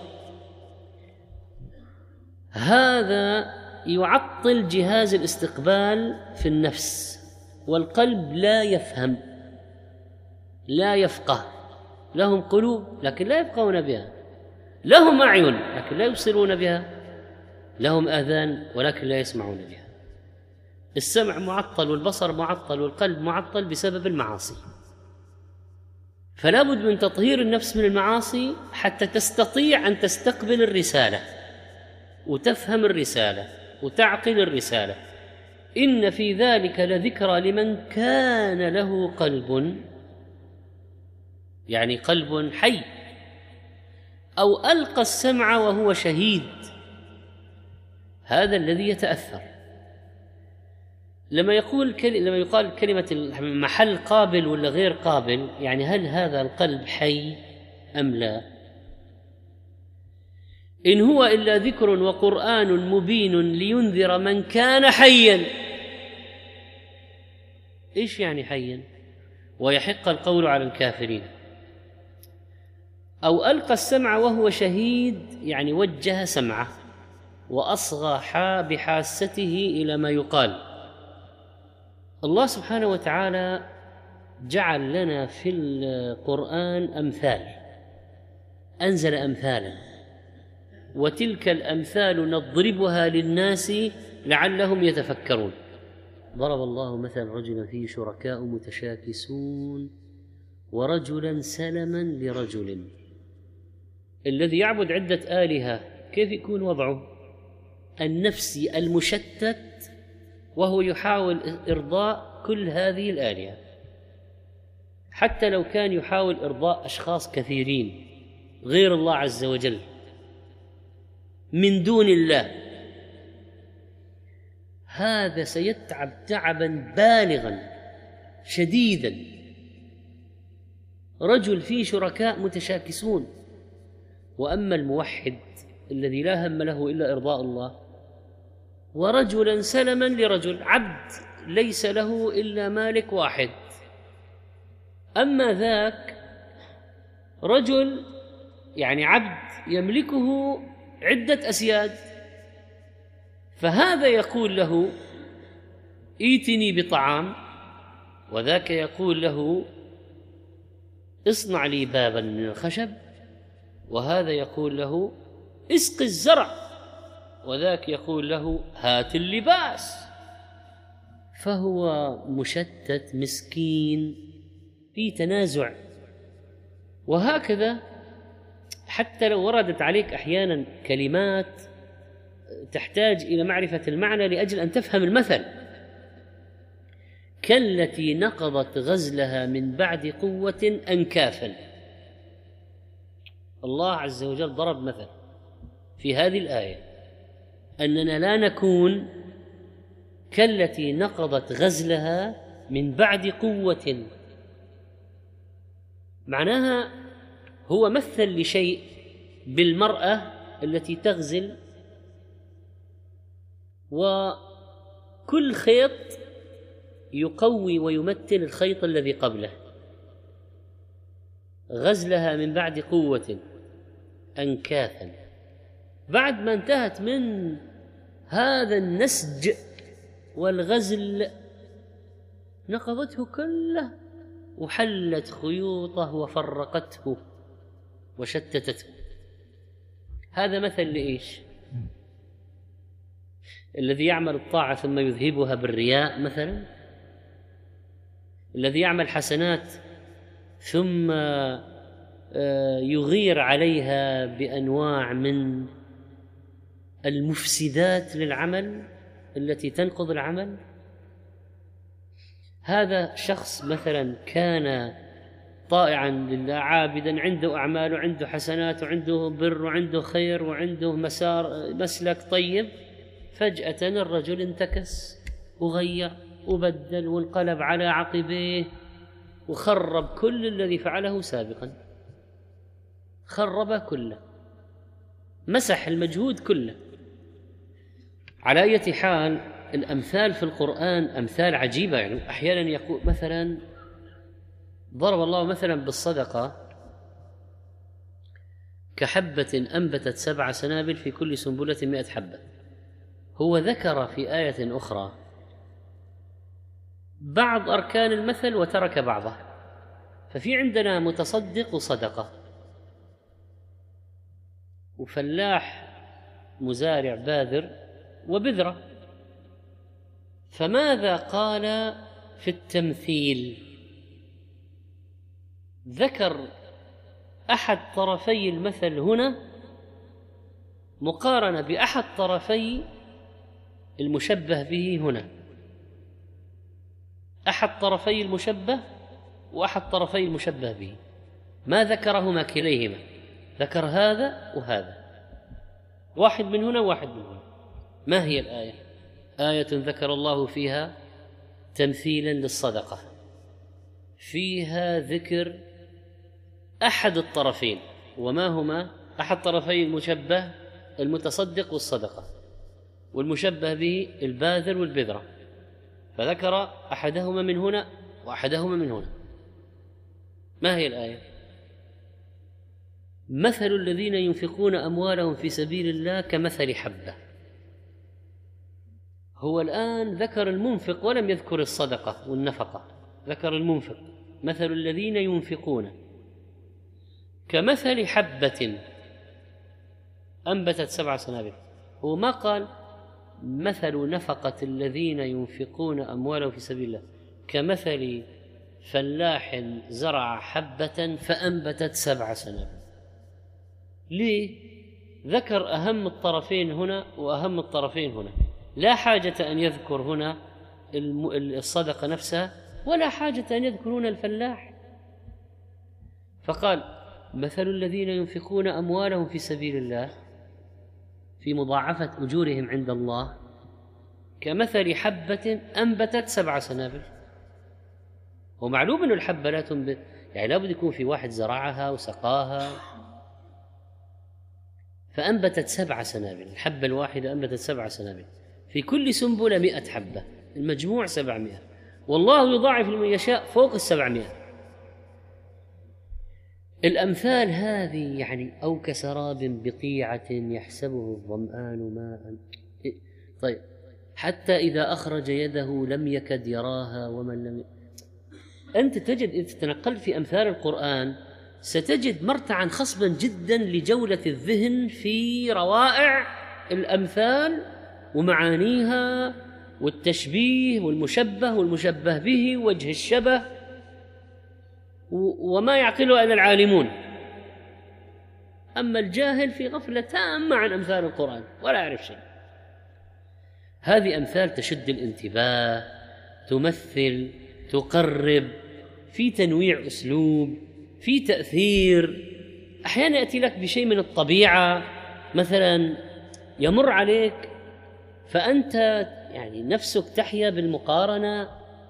هذا يعطل جهاز الاستقبال في النفس، والقلب لا يفهم لا يفقه. لهم قلوب لكن لا يفقهون بها، لهم أعين لكن لا يبصرون بها، لهم آذان ولكن لا يسمعون بها. السمع معطل والبصر معطل والقلب معطل بسبب المعاصي. فلا بد من تطهير النفس من المعاصي حتى تستطيع أن تستقبل الرسالة وتفهم الرسالة وتعقل الرسالة. إن في ذلك لذكرى لمن كان له قلب، يعني قلب حي، أو ألقى السمع وهو شهيد، هذا الذي يتأثر. لما يقال كلمة محل قابل ولا غير قابل، يعني هل هذا القلب حي أم لا؟ إن هو إلا ذكر وقرآن مبين لينذر من كان حيا. إيش يعني حيا؟ ويحق القول على الكافرين. أو ألقى السمع وهو شهيد، يعني وجه سمعه وأصغى بحاسته إلى ما يقال. الله سبحانه وتعالى جعل لنا في القرآن أمثال، أنزل أمثالا، وتلك الأمثال نضربها للناس لعلهم يتفكرون. ضرب الله مثلا رجلا فيه شركاء متشاكسون ورجلا سلما لرجل. الذي يعبد عدة آلهة كيف يكون وضعه؟ النفسي المشتت، وهو يحاول إرضاء كل هذه الآلهة، حتى لو كان يحاول إرضاء أشخاص كثيرين غير الله عز وجل من دون الله. هذا سيتعب تعبا بالغا شديدا. رجل فيه شركاء متشاكسون. وأما الموحد الذي لا هم له إلا إرضاء الله، ورجلا سلما لرجل، عبد ليس له إلا مالك واحد. أما ذاك رجل يعني عبد يملكه عدة أسياد، فهذا يقول له ائتني بطعام، وذاك يقول له اصنع لي بابا من الخشب، وهذا يقول له اسق الزرع، وذاك يقول له هات اللباس. فهو مشتت مسكين في تنازع. وهكذا حتى لو وردت عليك أحيانا كلمات تحتاج إلى معرفة المعنى لأجل أن تفهم المثل، كالتي نقضت غزلها من بعد قوة أنكافا. الله عز وجل ضرب مثل في هذه الآية أننا لا نكون كالتي نقضت غزلها من بعد قوة. معناها هو مثل لشيء بالمرأة التي تغزل، وكل خيط يقوي ويمثل الخيط الذي قبله. غزلها من بعد قوة أنكاثا، بعد ما انتهت من هذا النسج والغزل نقضته كله وحلت خيوطه وفرقته وشتتته. هذا مثل لإيش؟ الذي يعمل الطاعة ثم يذهبها بالرياء مثلا، الذي يعمل حسنات ثم يغير عليها بأنواع من المفسدات للعمل التي تنقض العمل. هذا شخص مثلا كان طائعا لله عابدا، عنده أعمال وعنده حسنات وعنده بر وعنده خير وعنده مسلك طيب، فجأة الرجل انتكس وغير وبدل وانقلب على عقبيه وخرب كل الذي فعله سابقا، خرب كله، مسح المجهود كله. على أي حال الأمثال في القرآن أمثال عجيبة. يعني أحيانا يقول مثلا ضرب الله مثلا بالصدقة كحبة أنبتت 7 سنابل في كل سنبلة 100 حبة. هو ذكر في آية أخرى بعض أركان المثل وترك بعضه. ففي عندنا متصدق وصدقة، وفلاح مزارع باذر وبذرة. فماذا قال في التمثيل؟ ذكر أحد طرفي المثل هنا مقارنة بأحد طرفي المشبه به هنا، أحد طرفي المشبه وأحد طرفي المشبه به، ما ذكرهما كليهما، ذكر هذا وهذا، واحد من هنا واحد من هنا. ما هي الآية؟ آية ذكر الله فيها تمثيلا للصدقة، فيها ذكر أحد الطرفين، وما هما أحد طرفي المشبه؟ المتصدق والصدقة، والمشبه به الباذر والبذرة، فذكر أحدهما من هنا وأحدهما من هنا. ما هي الآية؟ مثل الذين ينفقون أموالهم في سبيل الله كمثل حبة. هو الآن ذكر المنفق ولم يذكر الصدقة والنفقة، ذكر المنفق. مثل الذين ينفقون كمثل حبة أنبتت 7 سنابل. هو ما قال مثل نفقة الذين ينفقون أموالهم في سبيل الله كمثل فلاح زرع حبة فأنبتت 7 سنابل. ليه؟ ذكر أهم الطرفين هنا وأهم الطرفين هنا، لا حاجة أن يذكر هنا الصدقة نفسها، ولا حاجة أن يذكر هنا الفلاح. فقال مثل الذين ينفقون أموالهم في سبيل الله في مضاعفة أجورهم عند الله كمثل حبة أنبتت 7 سنابل. ومعلوم أن الحبة لا تنبت، يعني لابد يكون في واحد زرعها وسقاها، فأنبتت 7 سنابل. الحبة الواحدة أنبتت 7 سنابل، في كل سنبلة 100 حبة، المجموع 700، والله يضاعف لمن يشاء فوق 700. الأمثال هذه يعني أو كسراب بقيعة يحسبه الظمآن ماء. طيب حتى إذا أخرج يده لم يكد يراها ومن لم أنت تجد إذا تتنقلت في أمثال القرآن ستجد مرتعا خصبا جدا لجولة الذهن في روائع الأمثال ومعانيها والتشبيه والمشبه والمشبه به وجه الشبه، وما يعقله إلا العالمون. أما الجاهل في غفلة تامة عن أمثال القرآن ولا يعرف شيء. هذه أمثال تشد الانتباه، تمثل، تقرب، في تنويع أسلوب، في تأثير. أحيانا يأتي لك بشيء من الطبيعة مثلا يمر عليك فأنت يعني نفسك تحيا بالمقارنة،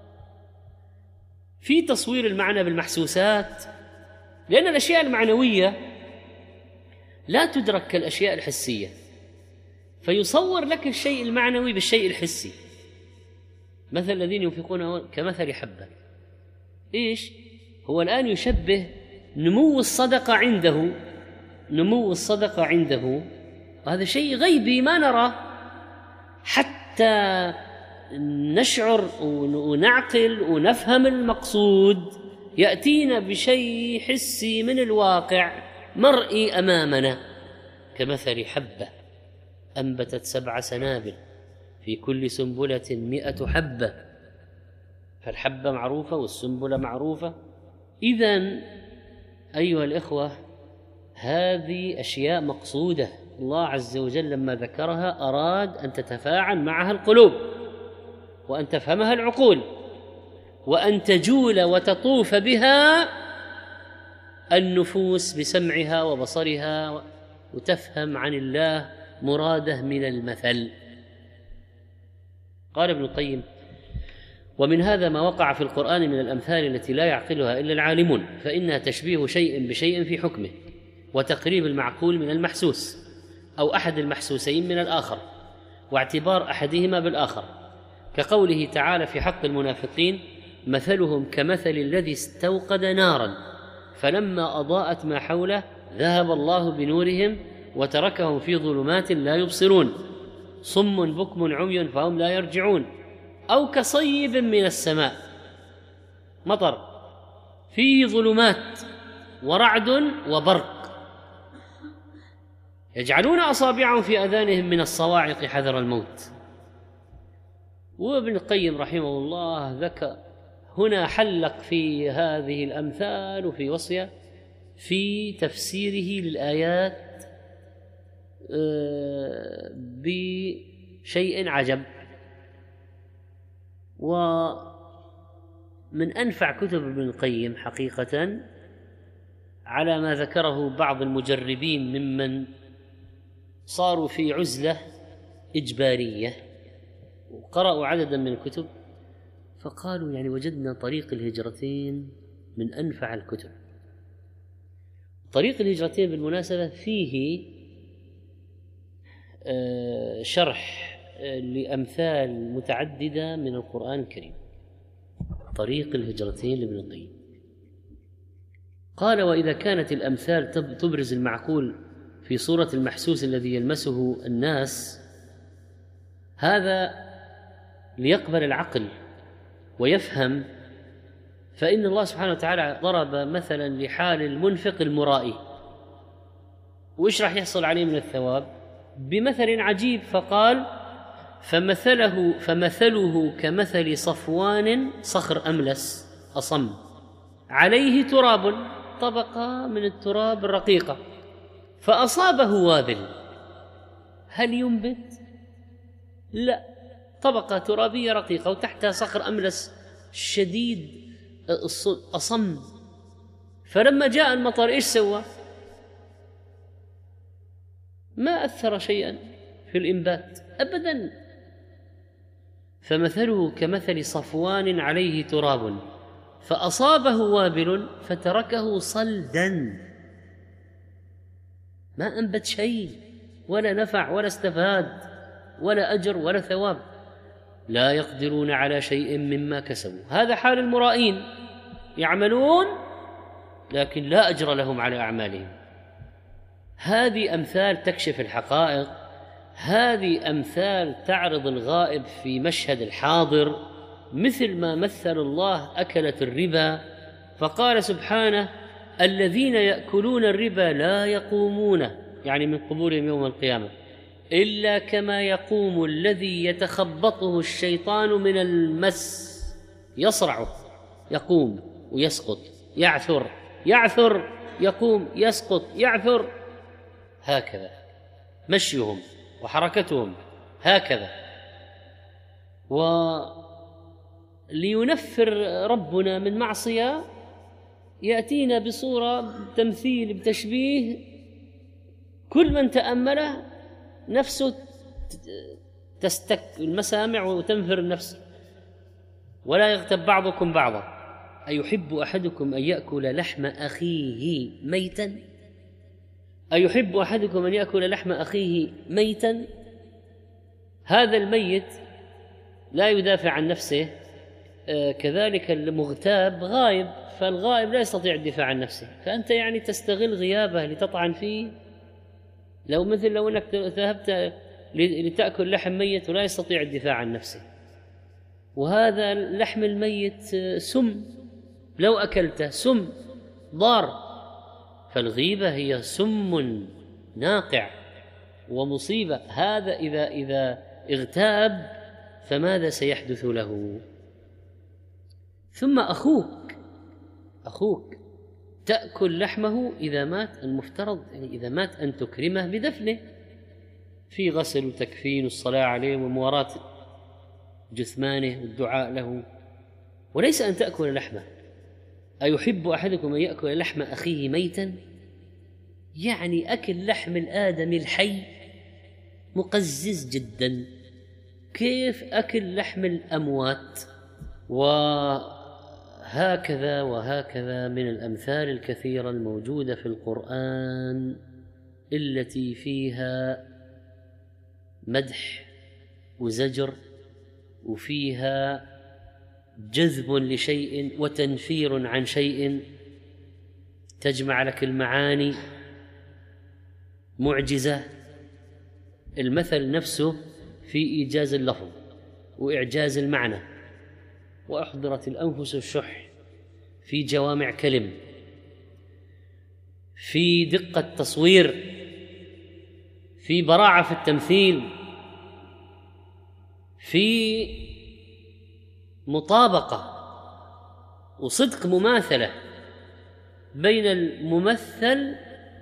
في تصوير المعنى بالمحسوسات، لأن الأشياء المعنوية لا تدرك كالأشياء الحسية، فيصور لك الشيء المعنوي بالشيء الحسي. مثل الذين ينفقون كمثل حبة، إيش؟ هو الآن يشبه نمو الصدقة عنده، وهذا شيء غيبي ما نراه، حتى نشعر ونعقل ونفهم المقصود يأتينا بشيء حسي من الواقع مرئي أمامنا. كمثل حبة أنبتت 7 سنابل في كل سنبلة 100 حبة، فالحبة معروفة والسنبلة معروفة. إذن أيها الإخوة هذه أشياء مقصودة، الله عز وجل لما ذكرها أراد أن تتفاعل معها القلوب، وأن تفهمها العقول، وأن تجول وتطوف بها النفوس بسمعها وبصرها، وتفهم عن الله مراده من المثل. قال ابن القيم: ومن هذا ما وقع في القرآن من الأمثال التي لا يعقلها إلا العالمون، فإنها تشبيه شيء بشيء في حكمه، وتقريب المعقول من المحسوس، أو أحد المحسوسين من الآخر، واعتبار أحدهما بالآخر، كقوله تعالى في حق المنافقين: مثلهم كمثل الذي استوقد نارا فلما أضاءت ما حوله ذهب الله بنورهم وتركهم في ظلمات لا يبصرون صم بكم عمي فهم لا يرجعون. أو كصيب من السماء، مطر فيه ظلمات ورعد وبرق يجعلون أصابعهم في أذانهم من الصواعق حذر الموت. وابن القيم رحمه الله ذكر هنا حلق في هذه الأمثال وفي وصية في تفسيره للآيات بشيء عجب. ومن أنفع كتب ابن القيم حقيقة على ما ذكره بعض المجربين ممن صاروا في عزلة إجبارية، وقرأوا عددا من الكتب فقالوا يعني وجدنا طريق الهجرتين من أنفع الكتب. طريق الهجرتين بالمناسبة فيه شرح لأمثال متعددة من القرآن الكريم. طريق الهجرتين لابن القيم قال: وإذا كانت الأمثال تبرز المعقول في صورة المحسوس الذي يلمسه الناس، هذا ليقبل العقل ويفهم، فإن الله سبحانه وتعالى ضرب مثلا لحال المنفق المرائي، وإيش راح يحصل عليه من الثواب؟ بمثل عجيب، فقال: فمثله كمثل صفوان صخر أملس أصم عليه تراب، طبقة من التراب الرقيقة، فأصابه وابل، هل ينبت؟ لا، طبقة ترابية رقيقة وتحتها صخر أملس شديد أصم. فلما جاء المطر إيش سوى؟ ما أثر شيئا في الإنبات أبدا. فمثله كمثل صفوان عليه تراب فأصابه وابل فتركه صلدا، ما أنبت شيء ولا نفع ولا استفاد ولا أجر ولا ثواب. لا يقدرون على شيء مما كسبوا. هذا حال المرائين، يعملون لكن لا أجر لهم على أعمالهم. هذه أمثال تكشف الحقائق، هذه أمثال تعرض الغائب في مشهد الحاضر، مثل ما مثل الله أكلة الربا فقال سبحانه: الذين يأكلون الربا لا يقومون، يعني من قبورهم يوم القيامة، إلا كما يقوم الذي يتخبطه الشيطان من المس، يصرعه، يقوم ويسقط، يعثر يقوم يسقط يعثر، هكذا مشيهم وحركتهم هكذا. ولينفر ربنا من معصية يأتينا بصورة تمثيل بتشبيه، كل من تأمله نفسه تستك المسامع وتنفر النفس. ولا يغتب بعضكم بعضا، أيحب أحدكم أن يأكل لحم أخيه ميتا؟ أيحب أحدكم أن يأكل لحم أخيه ميتا؟ هذا الميت لا يدافع عن نفسه، كذلك المغتاب غائب، فالغائب لا يستطيع الدفاع عن نفسه، فأنت يعني تستغل غيابه لتطعن فيه. لو أنك ذهبت لتأكل لحم ميت ولا يستطيع الدفاع عن نفسه، وهذا اللحم الميت سم، لو أكلته سم ضار، فالغيبة هي سم ناقع ومصيبة. هذا إذا اغتاب فماذا سيحدث له؟ ثم أخوك تأكل لحمه إذا مات، المفترض يعني إذا مات أن تكرمه بدفنه، في غسل وتكفين والصلاة عليه ومواراة جثمانه والدعاء له، وليس أن تأكل لحمه. أيحب أحدكم أن يأكل لحم أخيه ميتا؟ يعني أكل لحم الآدمي الحي مقزز جدا، كيف أكل لحم الأموات؟ وهكذا من الأمثال الكثيرة الموجودة في القرآن التي فيها مدح وزجر، وفيها جذب لشيء وتنفير عن شيء، تجمع لك المعاني معجزة. المثل نفسه في إيجاز اللفظ وإعجاز المعنى، وأحضرت الأنفس الشح، في جوامع كلم، في دقة تصوير، في براعة في التمثيل، في مطابقة وصدق مماثلة بين الممثل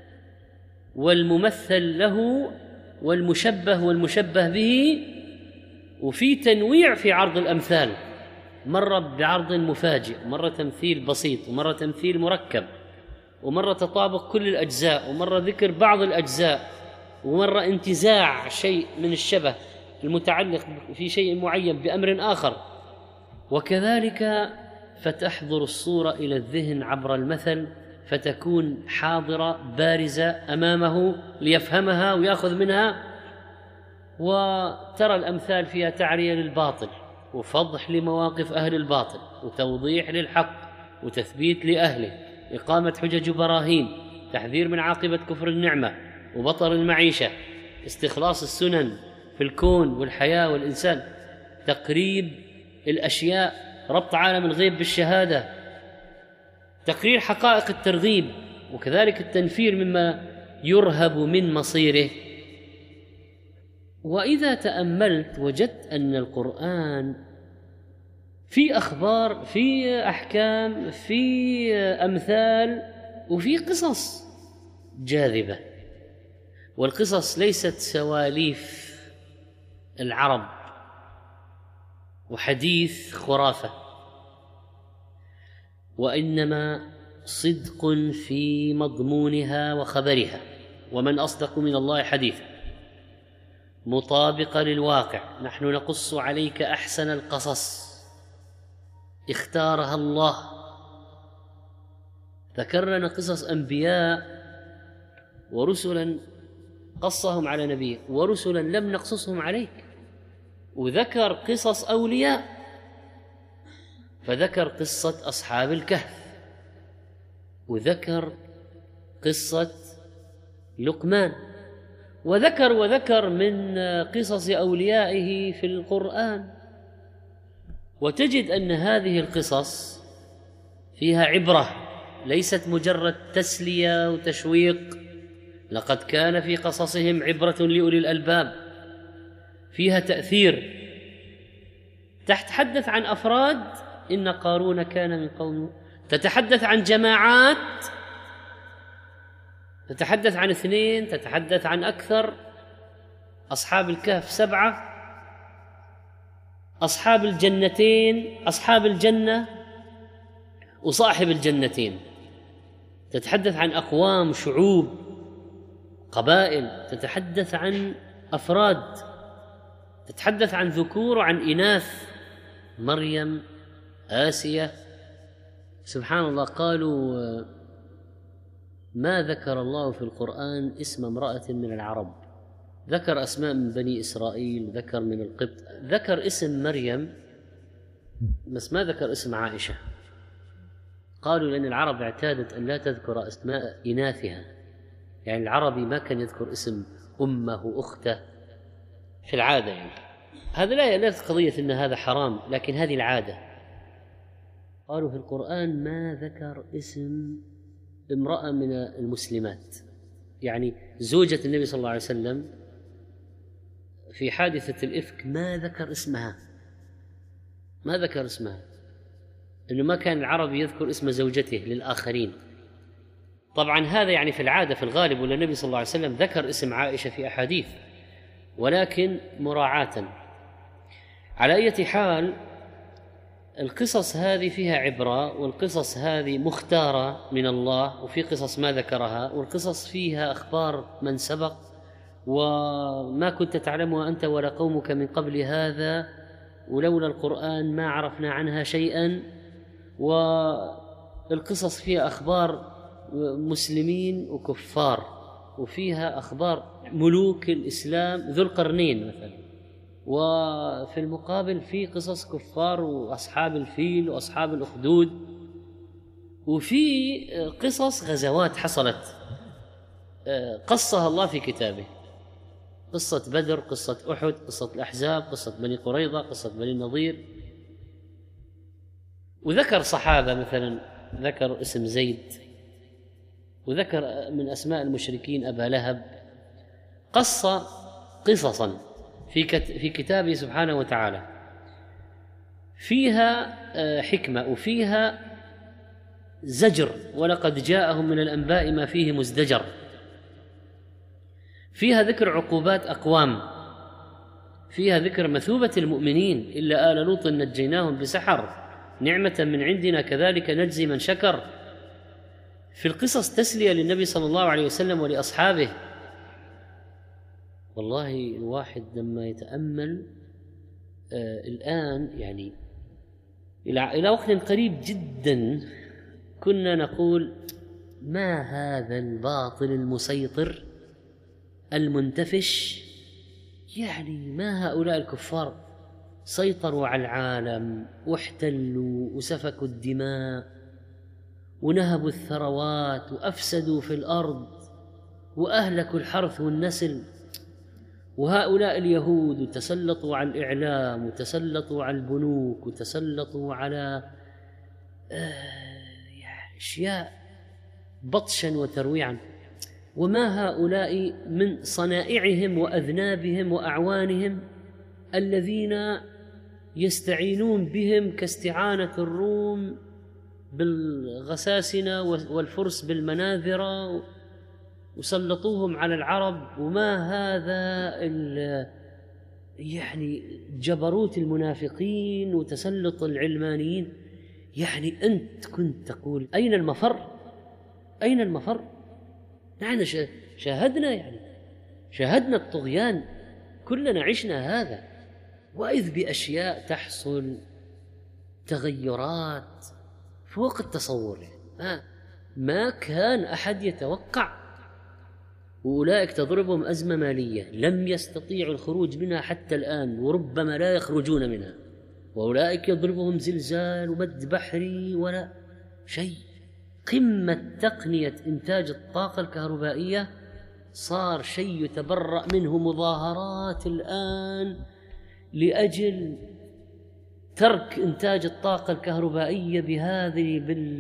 والممثل له والمشبه والمشبه به، وفي تنويع في عرض الأمثال، مرة بعرض مفاجئ، ومرة تمثيل بسيط، ومرة تمثيل مركب، ومرة تطابق كل الأجزاء، ومرة ذكر بعض الأجزاء، ومرة انتزاع شيء من الشبه. المتعلق في شيء معين بأمر آخر. وكذلك فتحضر الصورة إلى الذهن عبر المثل، فتكون حاضرة بارزة أمامه ليفهمها ويأخذ منها. وترى الأمثال فيها تعرية للباطل وفضح لمواقف أهل الباطل وتوضيح للحق وتثبيت لأهله، إقامة حجج وبراهين، تحذير من عاقبة كفر النعمة وبطر المعيشة، استخلاص السنن في الكون والحياة والإنسان، تقريب الأشياء، ربط عالم الغيب بالشهادة، تقرير حقائق الترغيب، وكذلك التنفير مما يرهب من مصيره. وإذا تأملت وجدت أن القرآن في أخبار، في أحكام، في أمثال، وفي قصص جاذبة. والقصص ليست سواليف العرب وحديث خرافة، وإنما صدق في مضمونها وخبرها. ومن أصدق من الله حديثا، مطابقة للواقع. نحن نقص عليك أحسن القصص اختارها الله. ذكر لنا قصص أنبياء ورسلا قصهم على نبيه، ورسلا لم نقصصهم عليك. وذكر قصص أولياء، فذكر قصة أصحاب الكهف، وذكر قصة لقمان، وذكر من قصص أوليائه في القرآن. وتجد أن هذه القصص فيها عبرة، ليست مجرد تسلية وتشويق. لقد كان في قصصهم عبرة لأولي الألباب، فيها تأثير. تتحدث عن أفراد، إن قارون كان من قوم، تتحدث عن جماعات، تتحدث عن 2، تتحدث عن أكثر. أصحاب الكهف 7، أصحاب الجنتين، أصحاب الجنة وصاحب الجنتين. تتحدث عن أقوام، شعوب، قبائل، تتحدث عن أفراد، تتحدث عن ذكور وعن إناث. مريم، آسية. سبحان الله، قالوا ما ذكر الله في القرآن اسم امرأة من العرب. ذكر أسماء من بني إسرائيل، ذكر من القبط، ذكر اسم مريم بس ما ذكر اسم عائشة. قالوا لأن العرب اعتادت أن لا تذكر أسماء إناثها، يعني العربي ما كان يذكر اسم أمه وأخته في العادة. يعني هذا لا قضية أن هذا حرام، لكن هذه العادة. قالوا في القرآن ما ذكر اسم امرأة من المسلمات، يعني زوجة النبي صلى الله عليه وسلم في حادثة الإفك ما ذكر اسمها، ما ذكر اسمها، إنه ما كان العربي يذكر اسم زوجته للآخرين. طبعا هذا يعني في العادة في الغالب، ولا النبي صلى الله عليه وسلم ذكر اسم عائشة في أحاديث، ولكن مراعاة. على أي حال، القصص هذه فيها عبرة، والقصص هذه مختارة من الله، وفي قصص ما ذكرها، والقصص فيها أخبار من سبق وما كنت تعلمها أنت ولا قومك من قبل هذا، ولولا القرآن ما عرفنا عنها شيئا. والقصص فيها أخبار مسلمين وكفار، وفيها أخبار ملوك الإسلام ذو القرنين مثلا، وفي المقابل في قصص كفار وأصحاب الفيل وأصحاب الأخدود، وفي قصص غزوات حصلت قصها الله في كتابه، قصة بدر، قصة أحد، قصة الأحزاب، قصة بني قريظة، قصة بني النضير. وذكر صحابة مثلا، ذكر اسم زيد، وذكر من أسماء المشركين أبا لهب. قص قصصا في كتابه سبحانه وتعالى فيها حكمة وفيها زجر، ولقد جاءهم من الأنباء ما فيه مزدجر. فيها ذكر عقوبات أقوام، فيها ذكر مثوبة المؤمنين، إلا آل لوط نجيناهم بسحر نعمة من عندنا كذلك نجزي من شكر. في القصص تسلية للنبي صلى الله عليه وسلم ولأصحابه، والله الواحد لما يتأمل الآن يعني إلى وقت قريب جدا كنا نقول ما هذا الباطل المسيطر المنتفش، يعني ما هؤلاء الكفار سيطروا على العالم واحتلوا وسفكوا الدماء ونهبوا الثروات وأفسدوا في الأرض وأهلكوا الحرث والنسل، وهؤلاء اليهود تسلطوا على الإعلام وتسلطوا على البنوك وتسلطوا على أشياء بطشا وترويعا، وما هؤلاء من صنائعهم وأذنابهم وأعوانهم الذين يستعينون بهم كاستعانة الروم بالغساسنة والفرس بالمناذرة وسلطوهم على العرب، وما هذا يعني جبروت المنافقين وتسلط العلمانيين. يعني أنت كنت تقول أين المفر؟ أين المفر؟ نحن شاهدنا الطغيان، كلنا عشنا هذا، وإذ بأشياء تحصل تغيرات فوق التصور. ما كان أحد يتوقع. وأولئك تضربهم أزمة مالية لم يستطيعوا الخروج منها حتى الآن، وربما لا يخرجون منها. وأولئك يضربهم زلزال ومد بحري ولا شيء. قمة تقنية إنتاج الطاقة الكهربائية صار شيء يتبرأ منه مظاهرات الآن لأجل ترك إنتاج الطاقة الكهربائية بهذه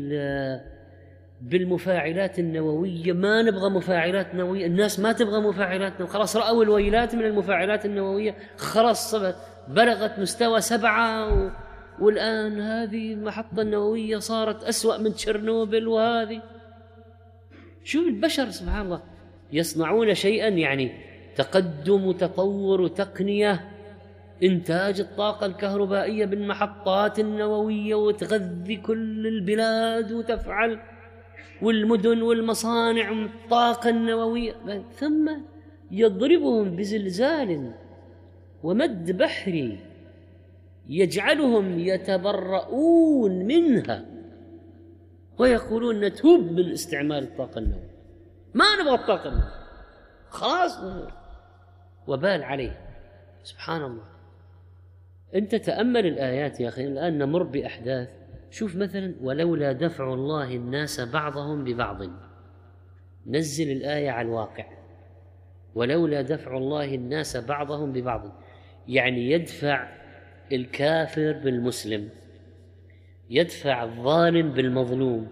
بالمفاعلات النووية. ما نبغى مفاعلات نووية، الناس ما تبغى مفاعلات نووية، خلاص رأوا الويلات من المفاعلات النووية، خلاص بلغت مستوى 7 والآن هذه المحطة النووية صارت أسوأ من تشيرنوبل. وهذه شوف البشر سبحان الله يصنعون شيئا يعني تقدم وتطور وتقنية، إنتاج الطاقة الكهربائية بالمحطات النووية وتغذي كل البلاد وتفعل والمدن والمصانع والطاقة النووية، ثم يضربهم بزلزال ومد بحري يجعلهم يتبرؤون منها ويقولون نتوب من استعمال الطاقة النووية، ما نبغى الطاقة النووية، خلاص وبال عليه. سبحان الله. أنت تأمل الآيات يا أخي. الآن نمر بأحداث، شوف مثلا ولولا دفع الله الناس بعضهم ببعض، نزل الآية على الواقع. ولولا دفع الله الناس بعضهم ببعض، يعني يدفع الكافر بالمسلم، يدفع الظالم بالمظلوم،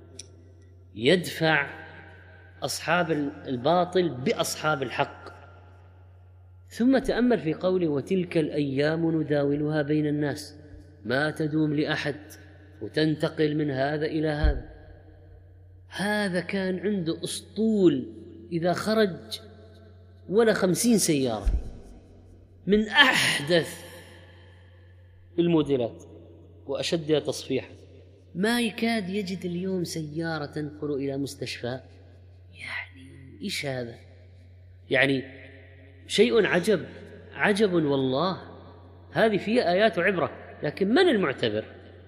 يدفع أصحاب الباطل بأصحاب الحق. ثم تأمل في قوله وتلك الأيام نداولها بين الناس، ما تدوم لأحد وتنتقل من هذا إلى هذا. هذا كان عنده أسطول إذا خرج ولا 50 سيارة من أحدث الموديلات وأشدها تصفيحا، ما يكاد يجد اليوم سيارة تنقل إلى مستشفى. يعني إيش هذا؟ يعني شيء عجب والله. هذه فيها آيات وعبرة، لكن من المعتبر؟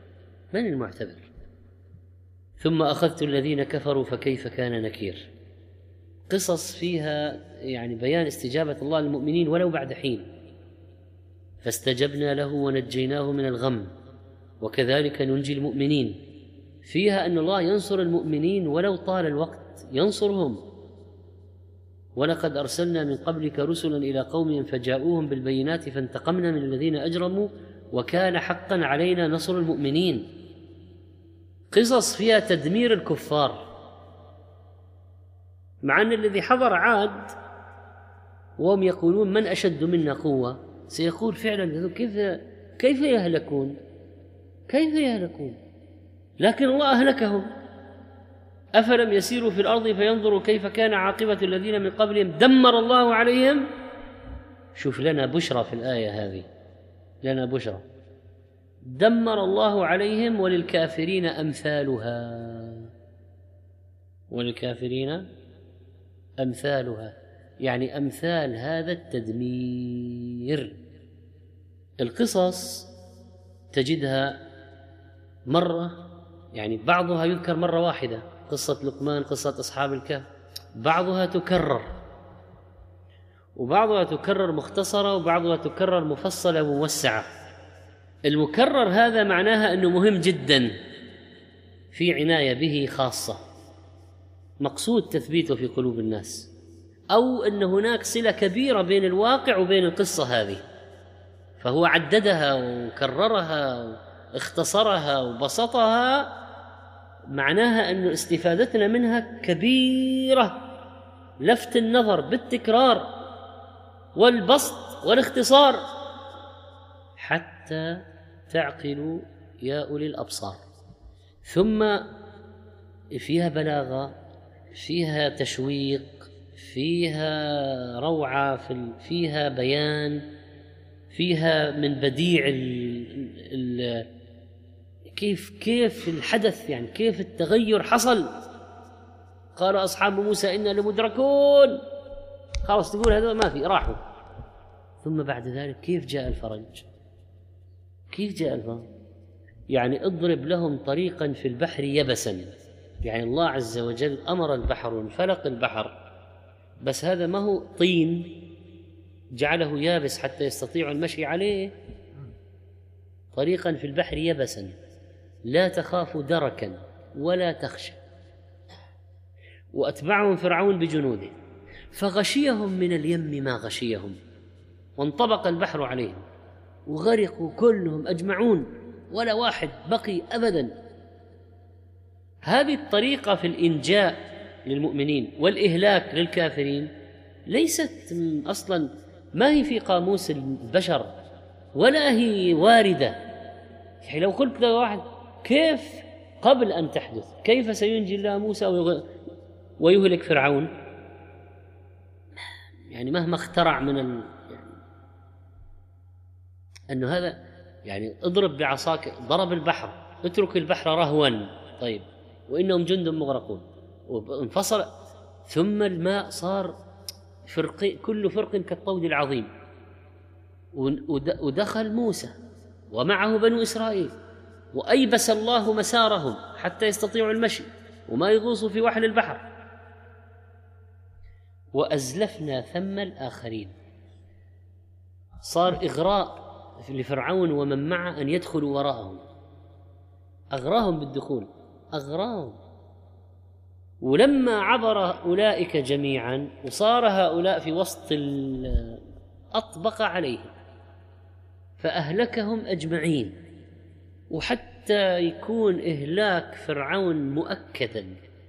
ثم أخذت الذين كفروا فكيف كان نكير. قصص فيها يعني بيان استجابة الله للمؤمنين ولو بعد حين. فاستجبنا له ونجيناه من الغم وكذلك ننجي المؤمنين. فيها أن الله ينصر المؤمنين ولو طال الوقت، ينصرهم. ولقد أرسلنا من قبلك رسلا إلى قومهم فجاءوهم بالبينات فانتقمنا من الذين أجرموا وكان حقا علينا نصر المؤمنين. قصص فيها تدمير الكفار، مع أن الذي حضر عاد وهم يقولون من أشد منا قوة، سيقول فعلا كيف يهلكون، لكن الله أهلكهم. أفلم يسيروا في الأرض فينظروا كيف كان عاقبة الذين من قبلهم دمر الله عليهم. شوف لنا بشرى في الآية هذه، لنا بشرى. دمر الله عليهم وللكافرين أمثالها، يعني أمثال هذا التدمير. القصص تجدها مرة، يعني بعضها يذكر مرة واحدة، قصة لقمان، قصة أصحاب الكهف، بعضها تكرر، وبعضها تكرر مختصرة، وبعضها تكرر مفصلة وموسعة. المكرر هذا معناها أنه مهم جدا، في عناية به خاصة، مقصود تثبيته في قلوب الناس، أو أن هناك صلة كبيرة بين الواقع وبين القصة هذه، فهو عددها وكررها واختصرها وبسطها، معناها أن استفادتنا منها كبيرة. لفت النظر بالتكرار والبسط والاختصار حتى تعقلوا يا أولي الأبصار. ثم فيها بلاغة، فيها تشويق، فيها روعة، فيها بيان، فيها من بديع كيف الحدث، يعني كيف التغير حصل. قال أصحاب موسى إنا لمدركون، خلاص تقول هذا ما في، راحوا. ثم بعد ذلك كيف جاء الفرج، كيف جاء الفرج، يعني اضرب لهم طريقا في البحر يبسا، يعني الله عز وجل أمر البحر وانفلق البحر، بس هذا ما هو طين جعله يابس حتى يستطيعوا المشي عليه، طريقا في البحر يبسا لا تخاف دركا ولا تخشى. وأتبعهم فرعون بجنوده فغشيهم من اليم ما غشيهم، وانطبق البحر عليهم وغرقوا كلهم أجمعون، ولا واحد بقي أبدا. هذه الطريقة في الإنجاء للمؤمنين والإهلاك للكافرين ليست أصلا، ما هي في قاموس البشر ولا هي واردة. يعني لو قلت لواحد كيف قبل أن تحدث كيف سينجي الله موسى ويهلك فرعون، يعني مهما اخترع من يعني أنه هذا، يعني اضرب بعصاك، ضرب البحر، اترك البحر رهوا، طيب وإنهم جند مغرقون، وانفصل، ثم الماء صار كل فرق كالطود العظيم، ودخل موسى ومعه بنو إسرائيل، وأيبس الله مسارهم حتى يستطيعوا المشي وما يغوصوا في وحل البحر. وأزلفنا ثم الآخرين، صار إغراء لفرعون ومن معه أن يدخلوا وراءهم، أغراهم بالدخول، أغراهم. ولما عبر أولئك جميعا وصار هؤلاء في وسط أطبق عليهم فأهلكهم أجمعين. وحتى يكون إهلاك فرعون مؤكدا،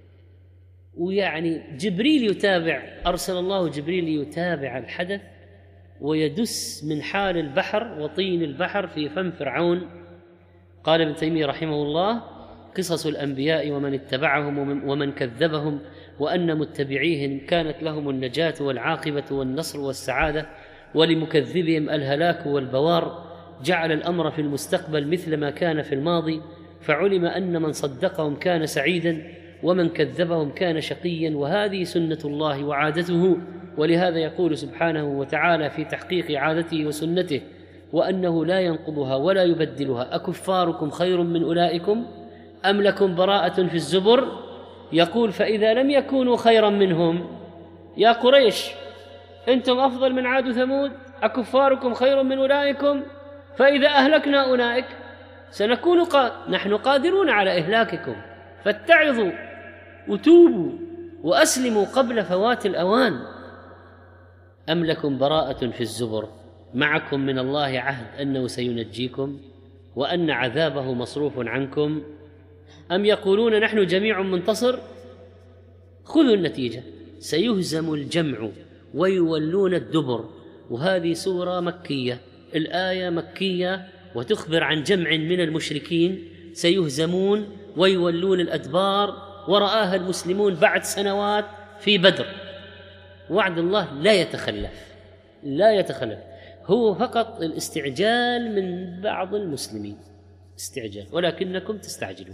ويعني جبريل يتابع، أرسل الله جبريل يتابع الحدث ويدس من حال البحر وطين البحر في فم فرعون. قال ابن تيمية رحمه الله: قصص الأنبياء ومن اتبعهم ومن كذبهم، وأن متبعيهم كانت لهم النجاة والعاقبة والنصر والسعادة، ولمكذبهم الهلاك والبوار. جعل الأمر في المستقبل مثل ما كان في الماضي، فعلم أن من صدقهم كان سعيدا ومن كذبهم كان شقيا، وهذه سنة الله وعادته. ولهذا يقول سبحانه وتعالى في تحقيق عادته وسنته: وأنه لا ينقضها ولا يبدلها، أكفاركم خير من أولئكم أم لكم براءة في الزبر. يقول: فإذا لم يكونوا خيرا منهم، يا قريش أنتم أفضل من عاد وثمود، أكفاركم خير من أولئكم، فإذا أهلكنا أولئك سنكون نحن قادرون على إهلاككم، فاتعظوا وتوبوا وأسلموا قبل فوات الأوان. أم لكم براءة في الزبر، معكم من الله عهد أنه سينجيكم وأن عذابه مصروف عنكم، أم يقولون نحن جميع منتصر. خذوا النتيجة: سيهزم الجمع ويولون الدبر. وهذه سورة مكية، الآية مكية، وتخبر عن جمع من المشركين سيهزمون ويولون الأدبار، ورآها المسلمون بعد سنوات في بدر. وعد الله لا يتخلف، لا يتخلف، هو فقط الاستعجال من بعض المسلمين، استعجال، ولكنكم تستعجلون.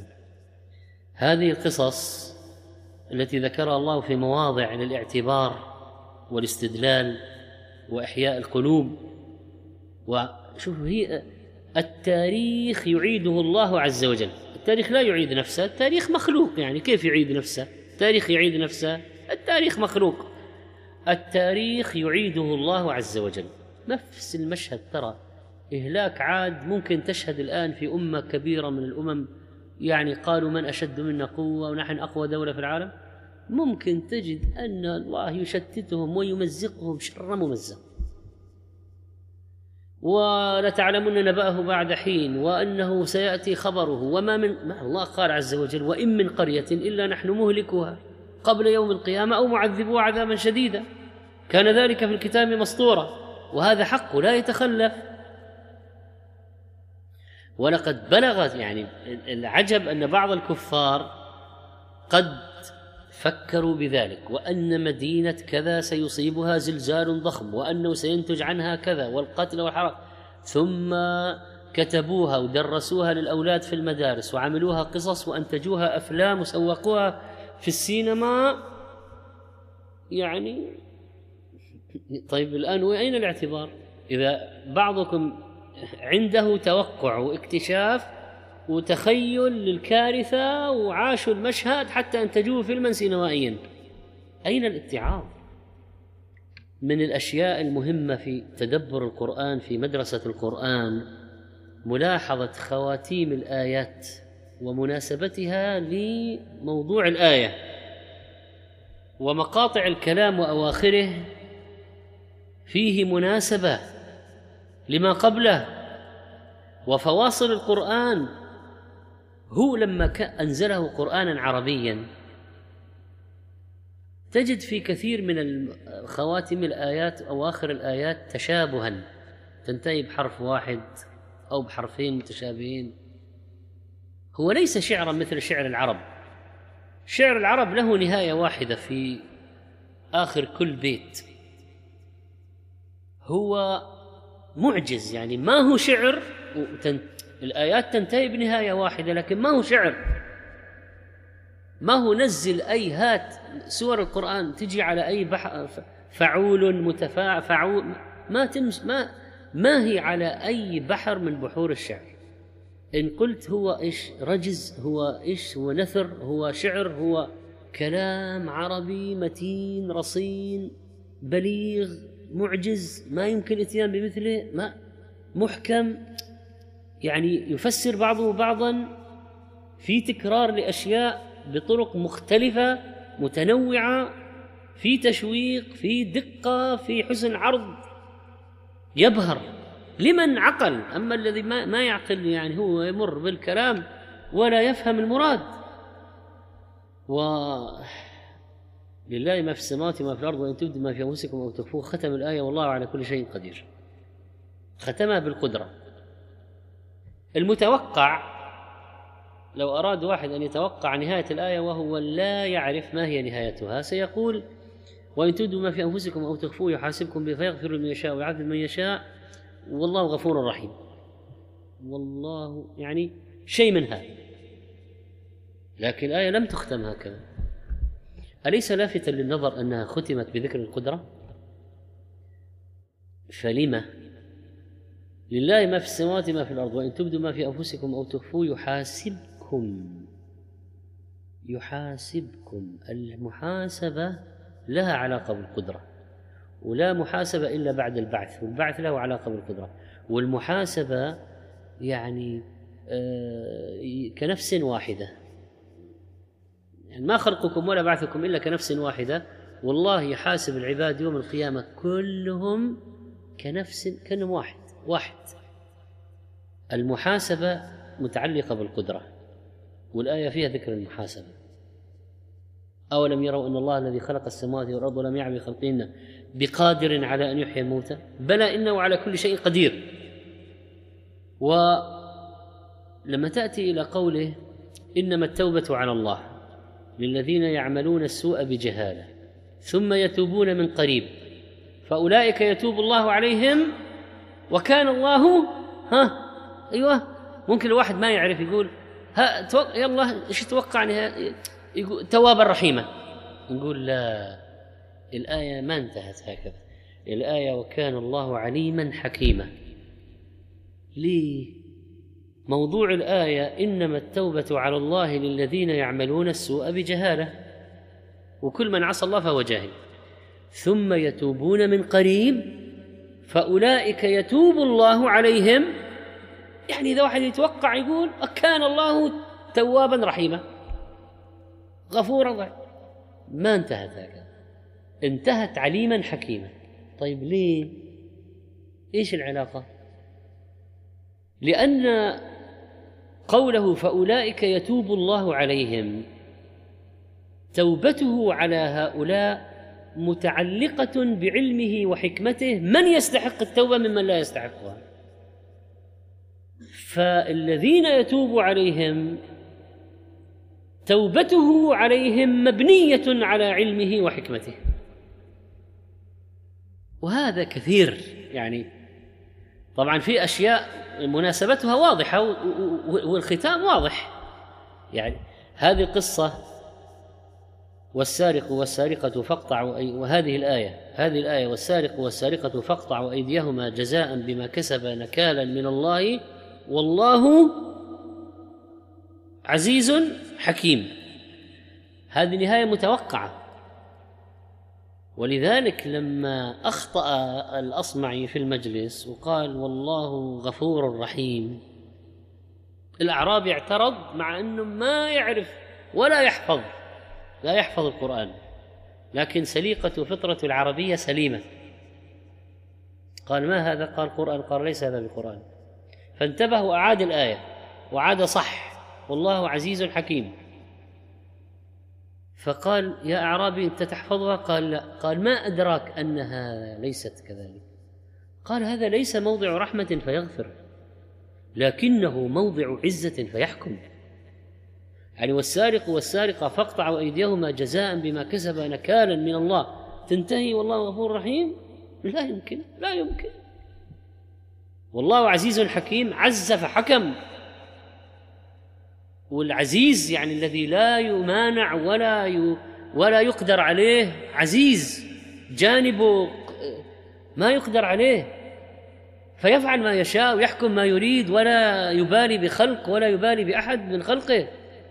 هذه القصص التي ذكرها الله في مواضع للاعتبار والاستدلال وإحياء القلوب. وشوف، هي التاريخ يعيده الله عز وجل. التاريخ لا يعيد نفسه، التاريخ مخلوق، يعني كيف يعيد نفسه؟ التاريخ يعيد نفسه؟ التاريخ مخلوق. التاريخ يعيده الله عز وجل. نفس المشهد، ترى إهلاك عاد ممكن تشهد الآن في أمة كبيرة من الأمم، يعني قالوا من أشد منا قوة ونحن أقوى دولة في العالم، ممكن تجد أن الله يشتتهم ويمزقهم شر ممزق. ولتعلمن نبأه بعد حين وأنه سيأتي خبره وما من ما الله قال عز وجل: وإن من قرية إلا نحن مهلكها قبل يوم القيامة أو معذبوها عذابا شديدا كان ذلك في الكتاب مسطورا. وهذا حق لا يتخلف. ولقد بلغت، يعني العجب أن بعض الكفار قد فكروا بذلك، وأن مدينة كذا سيصيبها زلزال ضخم وأنه سينتج عنها كذا والقتل والحرق، ثم كتبوها ودرسوها للأولاد في المدارس وعملوها قصص وأنتجوها أفلام وسوقوها في السينما. يعني طيب الآن وأين الاعتبار؟ إذا بعضكم عنده توقع واكتشاف وتخيل للكارثة وعاشوا المشهد حتى أنتجوه فيلما سينمائيا، أين الاتعاظ؟ من الأشياء المهمة في تدبر القرآن في مدرسة القرآن ملاحظة خواتيم الآيات ومناسبتها لموضوع الآية، ومقاطع الكلام وأواخره فيه مناسبة لما قبله. وفواصل القرآن، هو لما أنزله قرآنا عربيا تجد في كثير من خواتم الآيات أواخر الآيات تشابها، تنتهي بحرف واحد أو بحرفين متشابهين. هو ليس شعرا مثل شعر العرب. شعر العرب له نهاية واحدة في آخر كل بيت، هو معجز، يعني ما هو شعر. الآيات تنتهي بنهاية واحدة لكن ما هو شعر، ما هو نزل أي هات سور القرآن تجي على أي بحر فعول متفاعل ما هي على أي بحر من بحور الشعر. إن قلت هو إيش رجز، هو إيش، هو نثر، هو شعر، هو كلام عربي متين رصين بليغ معجز ما يمكن اتيان بمثله، ما محكم، يعني يفسر بعضه بعضا، في تكرار لأشياء بطرق مختلفة متنوعة، في تشويق، في دقة، في حسن عرض، يبهر لمن عقل. أما الذي ما يعقل يعني هو يمر بالكلام ولا يفهم المراد. لله ما في السماوات وما في الأرض وإن تبدوا ما في أنفسكم أو تخفوه. ختم الآية والله على كل شيء قدير، ختمها بالقدرة. المتوقع لو أراد واحد أن يتوقع نهاية الآية وهو لا يعرف ما هي نهايتها سيقول: وإن تبدوا ما في أنفسكم أو تخفوه يحاسبكم به فيغفر لمن يشاء ويعذب من يشاء والله غفور رحيم. والله يعني شيء من هذا، لكن الآية لم تختم هكذا. أليس لافتا للنظر أنها ختمت بذكر القدرة؟ فلما؟ لله ما في السماوات ما في الأرض وإن تبدوا ما في أنفسكم أو تخفوه يحاسبكم. المحاسبة لها علاقة بالقدرة، ولا محاسبة إلا بعد البعث، والبعث له علاقة بالقدرة. والمحاسبة يعني كنفس واحدة، يعني ما خلقكم ولا بعثكم إلا كنفس واحدة، والله يحاسب العباد يوم القيامة كلهم كنم واحد. المحاسبة متعلقة بالقدرة، والآية فيها ذكر المحاسبة. أولم يروا أن الله الذي خلق السماوات والأرض ولم يعي بخلقهن بقادر على أن يحيي الموتى بلى إنه على كل شيء قدير. ولما تأتي إلى قوله: إنما التوبة على الله للذين يعملون السوء بجهالة ثم يتوبون من قريب فأولئك يتوب الله عليهم وكان الله أيوة. ممكن الواحد ما يعرف يقول يلا إيش توقع يقول توابا رحيمة، نقول لا، الآية ما انتهت هكذا. الآية وكان الله عليما حكيما. ليه؟ موضوع الآية إنما التوبة على الله للذين يعملون السوء بجهالة، وكل من عصى الله فهو جاهل، ثم يتوبون من قريب فأولئك يتوب الله عليهم. يعني إذا واحد يتوقع يقول كان الله توابا رحيما غفورا رحيما، ما انتهت هكذا، انتهت عليما حكيما. طيب ليه؟ إيش العلاقة؟ لأن قوله فأولئك يتوب الله عليهم، توبته على هؤلاء متعلقة بعلمه وحكمته من يستحق التوبة ممن لا يستحقها. فالذين يتوب عليهم توبته عليهم مبنية على علمه وحكمته، وهذا كثير. يعني طبعا في أشياء مناسبتها واضحة والختام واضح. يعني هذه القصة والسارق والسارقة فاقطعوا وهذه الآية والسارق والسارقة فاقطعوا أيديهما جزاء بما كسب نكالا من الله والله عزيز حكيم. هذه نهاية متوقعة، ولذلك لما أخطأ الأصمعي في المجلس وقال والله غفور رحيم، الأعرابي اعترض مع أنه ما يعرف ولا يحفظ، لا يحفظ القرآن، لكن سليقة فطرة العربية سليمة. قال ما هذا؟ قال قرآن. قال ليس هذا بقرآن. فانتبه وأعاد الآية وعاد صح والله عزيز حكيم. فقال يا أعرابي أنت تحفظها؟ قال لا. قال ما أدراك أنها ليست كذلك؟ قال هذا ليس موضع رحمة فيغفر، لكنه موضع عزة فيحكم. يعني والسارق والسارقة فاقطعوا أيديهما جزاء بما كسب نكالا من الله، تنتهي والله غفور رحيم؟ لا يمكن، لا يمكن. والله عزيز حكيم، عز فحكم. والعزيز يعني الذي لا يمانع ولا يقدر عليه، عزيز جانبه ما يقدر عليه، فيفعل ما يشاء ويحكم ما يريد ولا يبالي بخلق ولا يبالي بأحد من خلقه.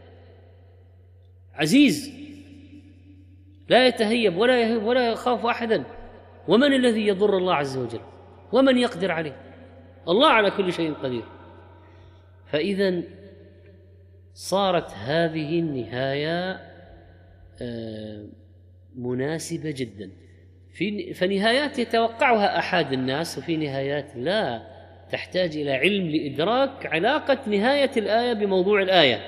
عزيز لا يتهيب ولا يهيب ولا يخاف أحدا. ومن الذي يضر الله عز وجل؟ ومن يقدر عليه؟ الله على كل شيء قدير. فإذا صارت هذه النهاية مناسبة جدا. فنهايات يتوقعها أحد الناس، وفي نهايات لا تحتاج إلى علم لإدراك علاقة نهاية الآية بموضوع الآية.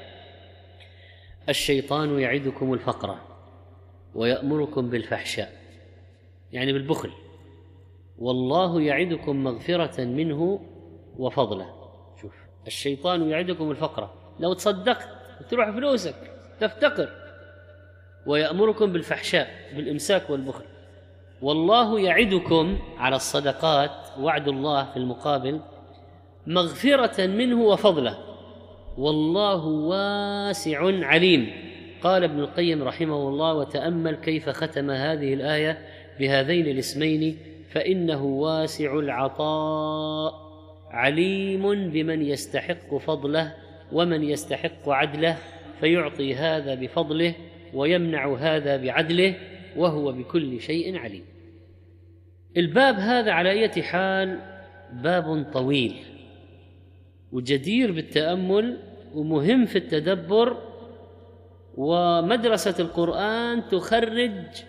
الشيطان يعدكم الفقر ويأمركم بالفحشاء، يعني بالبخل، والله يعدكم مغفرة منه وفضله. شوف، الشيطان يعدكم الفقر، لو تصدقت تروح فلوسك تفتقر. ويأمركم بالفحشاء، بالإمساك والبخل. والله يعدكم على الصدقات، وعد الله في المقابل، مغفرة منه وفضله، والله واسع عليم. قال ابن القيم رحمه الله وتأمل كيف ختم هذه الآية بهذين الاسمين: فإنه واسع العطاء عليم بمن يستحق فضله ومن يستحق عدله، فيعطي هذا بفضله ويمنع هذا بعدله، وهو بكل شيء عليم. الباب هذا على أي حال باب طويل وجدير بالتأمل ومهم في التدبر، ومدرسة القرآن تخرج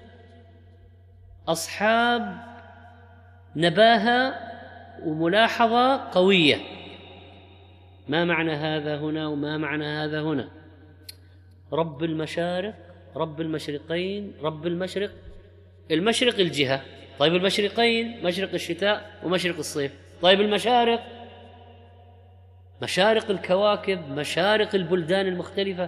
أصحاب نباهة وملاحظة قوية. ما معنى هذا هنا وما معنى هذا هنا؟ رب المشارق، رب المشرقين، رب المشرق. المشرق الجهة، طيب المشرقين مشرق الشتاء ومشرق الصيف. طيب المشارق مشارق الكواكب، مشارق البلدان المختلفة.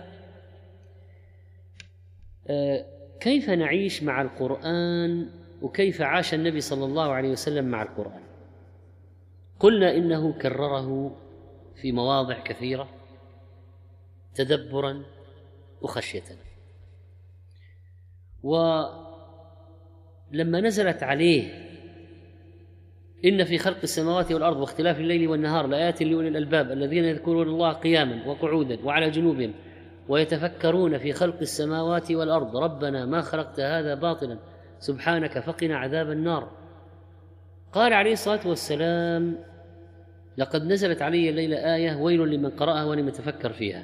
كيف نعيش مع القرآن وكيف عاش النبي صلى الله عليه وسلم مع القرآن؟ قلنا إنه كرره في مواضع كثيرة تدبرا وخشية. لما نزلت عليه إن في خلق السماوات والأرض واختلاف الليل والنهار لآيات لأولي الألباب الذين يذكرون الله قياما وقعودا وعلى جنوبهم ويتفكرون في خلق السماوات والأرض ربنا ما خلقت هذا باطلا سبحانك فقنا عذاب النار، قال عليه الصلاة والسلام: لقد نزلت علي الليلة آية ويل لمن قرأها ولم يتفكر فيها.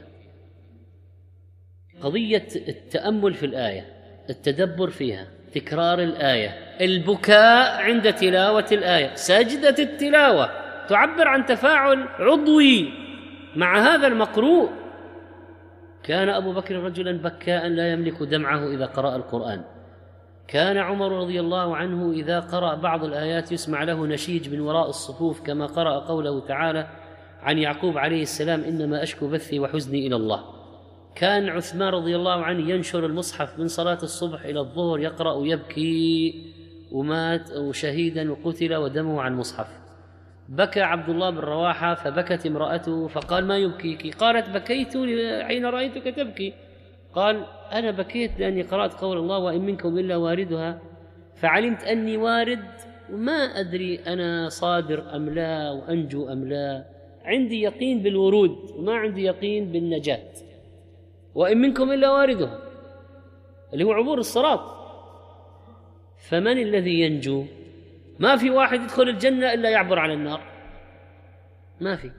قضية التأمل في الآية، التدبر فيها، تكرار الآية، البكاء عند تلاوة الآية، سجدة التلاوة تعبر عن تفاعل عضوي مع هذا المقروء. كان أبو بكر رجلا بكاء لا يملك دمعه إذا قرأ القرآن. كان عمر رضي الله عنه إذا قرأ بعض الآيات يسمع له نشيج من وراء الصفوف، كما قرأ قوله تعالى عن يعقوب عليه السلام: إنما أشكو بثي وحزني إلى الله. كان عثمان رضي الله عنه ينشر المصحف من صلاة الصبح إلى الظهر يقرأ ويبكي، ومات شهيدا وقتل ودمه عن مصحف. بكى عبد الله بن رواحة فبكت امرأته فقال: ما يبكيك؟ قالت: بكيت حين رأيتك تبكي. قال: أنا بكيت لأني قرأت قول الله: وإن منكم إلا واردها، فعلمت أني وارد وما أدري أنا صادر أم لا وأنجو أم لا. عندي يقين بالورود وما عندي يقين بالنجاة. وإن منكم إلا واردها اللي هو عبور الصراط، فمن الذي ينجو؟ ما في واحد يدخل الجنة إلا يعبر على النار، ما في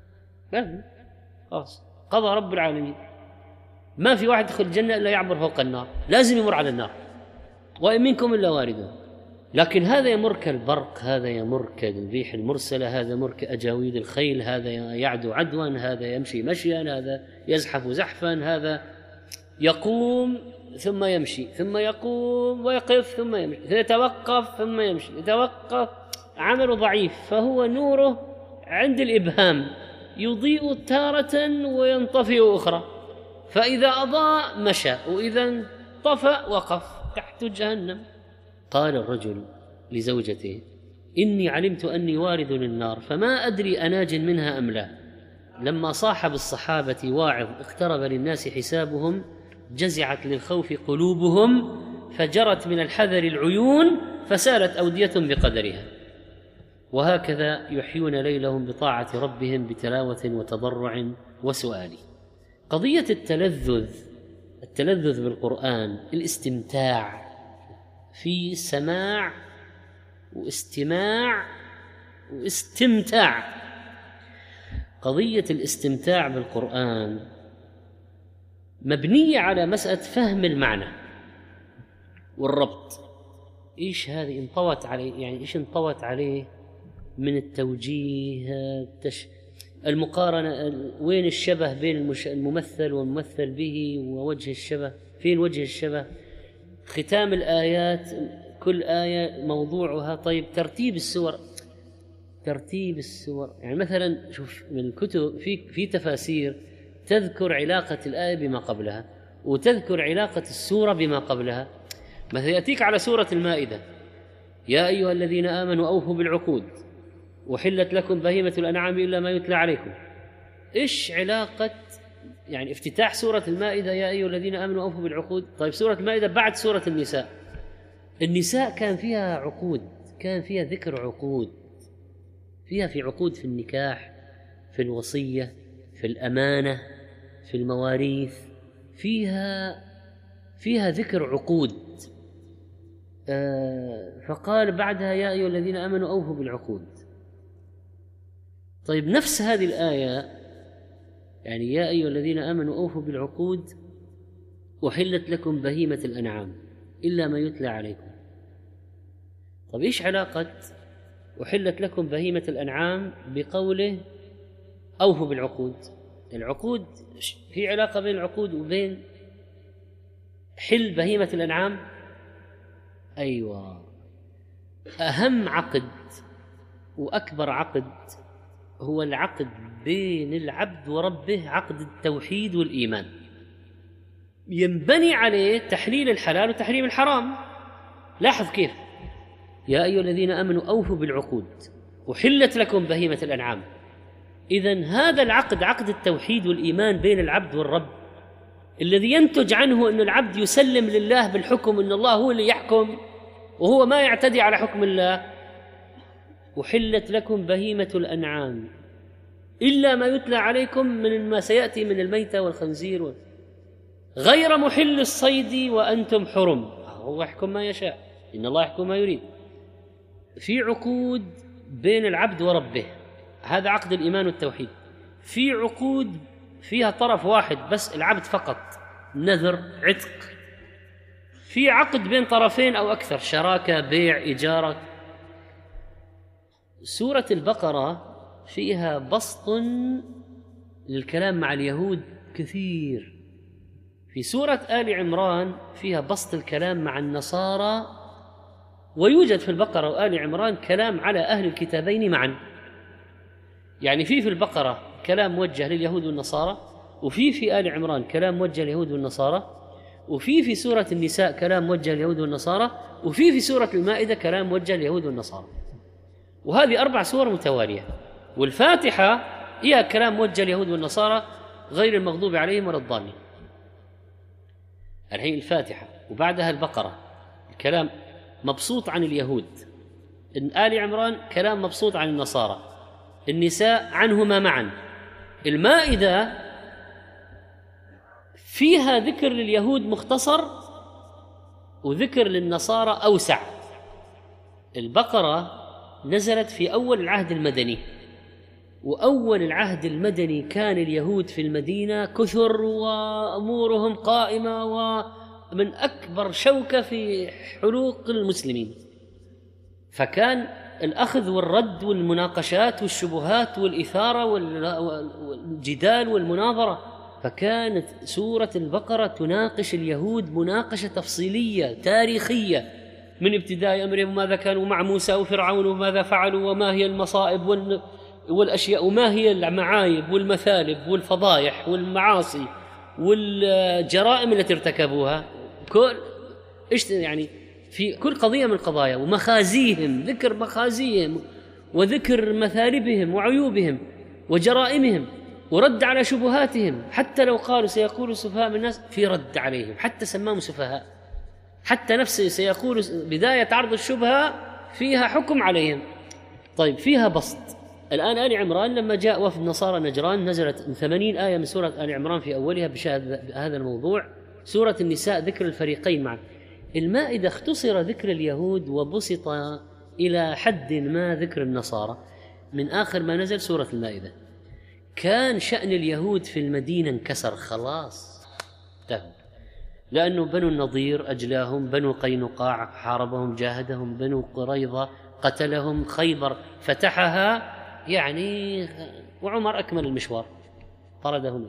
خلاص قضى رب العالمين. ما في واحد يدخل الجنة إلا يعبر فوق النار، لازم يمر على النار. وإن منكم إلا واردها. لكن هذا يمر كالبرق، هذا يمر كالريح المرسلة، هذا يمر كأجاويد الخيل، هذا يعدو عدوا، هذا يمشي مشيا، هذا يزحف زحفا، هذا يقوم ثم يمشي ثم يقوم ويقف ثم يمشي، يتوقف ثم يمشي، يتوقف. عمله ضعيف، فهو نوره عند الإبهام، يضيء تارة وينطفئ أخرى، فإذا أضاء مشى وإذا انطفأ وقف تحت جهنم. قال الرجل لزوجته: إني علمت أني وارد للنار فما أدري أناج منها أم لا. لما صاح بالصحابة واعظ اقترب للناس حسابهم، جزعت للخوف قلوبهم، فجرت من الحذر العيون، فسالت أودية بقدرها. وهكذا يحيون ليلهم بطاعة ربهم بتلاوة وتضرع وسؤال. قضية التلذذ بالقرآن، الاستمتاع في سماع واستماع واستمتاع. قضية الاستمتاع بالقرآن مبنية على مسألة فهم المعنى والربط. إيش هذه انطوت عليه، يعني إيش انطوت عليه من التوجيه، المقارنة، وين الشبه بين الممثل والممثل به ووجه الشبه، فين وجه الشبه، ختام الآيات، كل آية موضوعها. طيب ترتيب السور، يعني مثلا شوف من الكتب في تفاسير تذكر علاقة الآية بما قبلها وتذكر علاقة السورة بما قبلها. مثلا يأتيك على سورة المائدة: يا أيها الذين آمنوا أوفوا بالعقود وحلت لكم بهيمة الأنعام إلا ما يتلى عليكم. إيش علاقة يعني افتتاح سورة المائدة يا أيها الذين آمنوا أوفوا بالعقود؟ طيب سورة المائدة بعد سورة النساء كان فيها عقود، كان فيها ذكر عقود، في عقود في النكاح، في الوصية، في الأمانة، في المواريث، فيها ذكر عقود. فقال بعدها يا أيها الذين آمنوا أوفوا بالعقود. طيب نفس هذه الآية يعني يا أيها الذين آمنوا أوفوا بالعقود وحلت لكم بهيمة الأنعام إلا ما يتلى عليكم. طيب إيش علاقة وحلت لكم بهيمة الأنعام بقوله أوفوا بالعقود؟ العقود في علاقة بين العقود وبين حل بهيمة الأنعام. أيوة، أهم عقد وأكبر عقد هو العقد بين العبد وربه، عقد التوحيد والإيمان، ينبني عليه تحليل الحلال وتحريم الحرام. لاحظ كيف: يا أيها الذين آمنوا أوفوا بالعقود وحلت لكم بهيمة الأنعام. إذن هذا العقد، عقد التوحيد والإيمان بين العبد والرب، الذي ينتج عنه أن العبد يسلم لله بالحكم، أن الله هو اللي يحكم، وهو ما يعتدي على حكم الله. أحلت لكم بهيمة الأنعام إلا ما يتلى عليكم من ما سيأتي من الميتة والخنزير غير محل الصيد وأنتم حرم. هو يحكم ما يشاء، إن الله يحكم ما يريد. في عقود بين العبد وربه، هذا عقد الإيمان والتوحيد. في عقود فيها طرف واحد بس، العبد فقط، نذر، عتق. في عقد بين طرفين أو أكثر، شراكة، بيع، إجارة. سورة البقرة فيها بسط للكلام مع اليهود كثير. في سورة آل عمران فيها بسط الكلام مع النصارى، ويوجد في البقرة وآل عمران كلام على أهل الكتابين معا. يعني في البقرة كلام موجه لليهود والنصارى، وفي آل عمران كلام موجه لليهود والنصارى، وفي سورة النساء كلام موجه لليهود والنصارى، وفي سورة المائدة كلام موجه لليهود والنصارى. وهذه 4 سور متوالية. والفاتحة هي كلام موجه لليهود والنصارى غير المغضوب عليهم ولا الضالين. الحين الفاتحة وبعدها البقرة الكلام مبسوط عن اليهود، آل عمران كلام مبسوط عن النصارى، النساء عنهما معا، المائدة فيها ذكر لليهود مختصر وذكر للنصارى أوسع. البقرة نزلت في أول العهد المدني، وأول العهد المدني كان اليهود في المدينة كثر وأمورهم قائمة، ومن أكبر شوكة في حلوق المسلمين. فكان الأخذ والرد والمناقشات والشبهات والإثارة والجدال والمناظرة. فكانت سورة البقرة تناقش اليهود مناقشة تفصيلية تاريخية، من ابتداء أمرهم وماذا كانوا مع موسى وفرعون وماذا فعلوا وما هي المصائب والأشياء وما هي المعايب والمثالب والفضايح والمعاصي والجرائم التي ارتكبوها، كل يعني في كل قضية من القضايا، ومخازيهم، ذكر مخازيهم وذكر مثالبهم وعيوبهم وجرائمهم، ورد على شبهاتهم. حتى لو قالوا سيقول سفهاء من الناس، في رد عليهم، حتى سماهم سفهاء، حتى نفسه سيقول بداية عرض الشبهة فيها حكم عليهم. طيب فيها بسط. الآن آل عمران لما جاء وفد نصارى نجران نزلت 80 آية من سورة آل عمران في أولها بهذا الموضوع. سورة النساء ذكر الفريقين معا. المائدة اختصر ذكر اليهود وبسط إلى حد ما ذكر النصارى من آخر ما نزل سورة المائدة. كان شأن اليهود في المدينة انكسر خلاص، انتهوا، لأنه بنو النضير أجلاهم، بنو قينقاع حاربهم جاهدهم، بنو قريظة قتلهم، خيبر فتحها يعني، وعمر أكمل المشوار طردهم.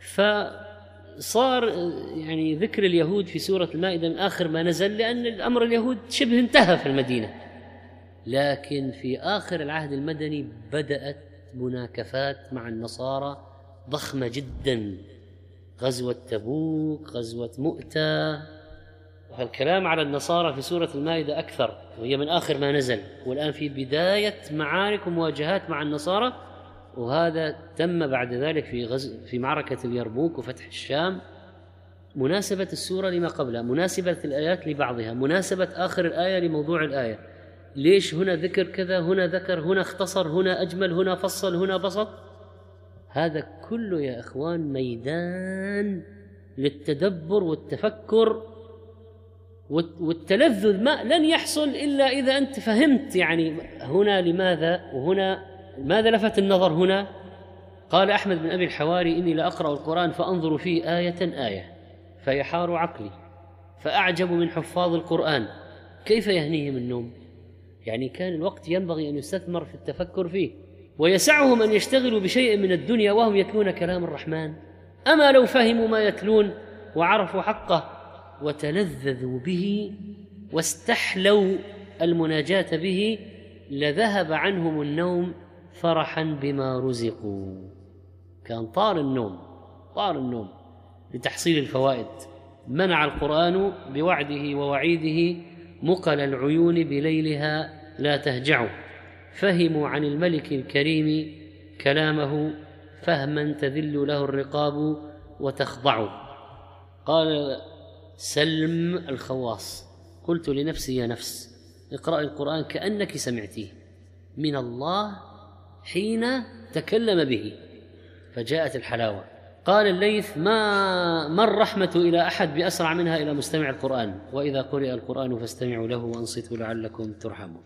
فصار يعني ذكر اليهود في سورة المائدة من آخر ما نزل، لأن الأمر اليهود شبه انتهى في المدينة. لكن في آخر العهد المدني بدأت مناكفات مع النصارى ضخمة جدا، غزوة تبوك، غزوة مؤتة. والكلام على النصارى في سورة المائدة أكثر، وهي من آخر ما نزل، والآن في بداية معارك ومواجهات مع النصارى. وهذا تم بعد ذلك في معركة اليرموك وفتح الشام. مناسبة السورة لما قبلها، مناسبة الآيات لبعضها، مناسبة آخر الآية لموضوع الآية. ليش هنا ذكر كذا، هنا ذكر، هنا اختصر، هنا أجمل، هنا فصل، هنا بسط. هذا كله يا إخوان ميدان للتدبر والتفكر والتلذذ. ما لن يحصل إلا إذا أنت فهمت يعني هنا لماذا، وهنا ماذا لفت النظر هنا. قال أحمد بن أبي الحواري: إني لأقرأ القرآن فأنظر فيه آية آية فيحار عقلي فأعجب من حفاظ القرآن كيف يهنيهم النوم. يعني كان الوقت ينبغي أن يستثمر في التفكر فيه، ويسعهم أن يشتغلوا بشيء من الدنيا وهم يتلون كلام الرحمن. أما لو فهموا ما يتلون وعرفوا حقه وتلذذوا به واستحلوا المناجاة به لذهب عنهم النوم فرحا بما رزقوا. كان طار النوم لتحصيل الفوائد. منع القرآن بوعده ووعيده مقل العيون بليلها لا تهجعوا. فهموا عن الملك الكريم كلامه فهما تذل له الرقاب وتخضع. قال سلم الخواص: قلت لنفسي يا نفس اقرأي القرآن كأنك سمعتيه من الله حين تكلم به، فجاءت الحلاوة. قال الليث: ما الرحمة إلى أحد بأسرع منها إلى مستمع القرآن، وإذا قرئ القرآن فاستمعوا له وأنصتوا لعلكم ترحمون.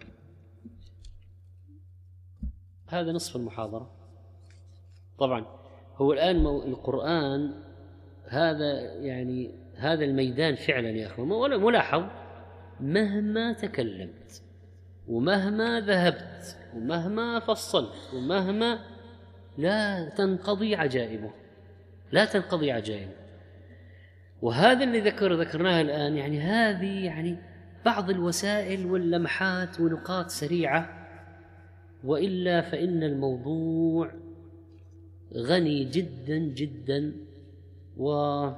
هذا نصف المحاضرة. طبعا هو الآن القرآن هذا الميدان فعلا يا أخوة، ملاحظ مهما تكلمت ومهما ذهبت ومهما فصلت ومهما لا تنقضي عجائبه. وهذا اللي ذكرناه الآن، هذه بعض الوسائل واللمحات ونقاط سريعة، وإلا فإن الموضوع غني جدا جدا، ولعل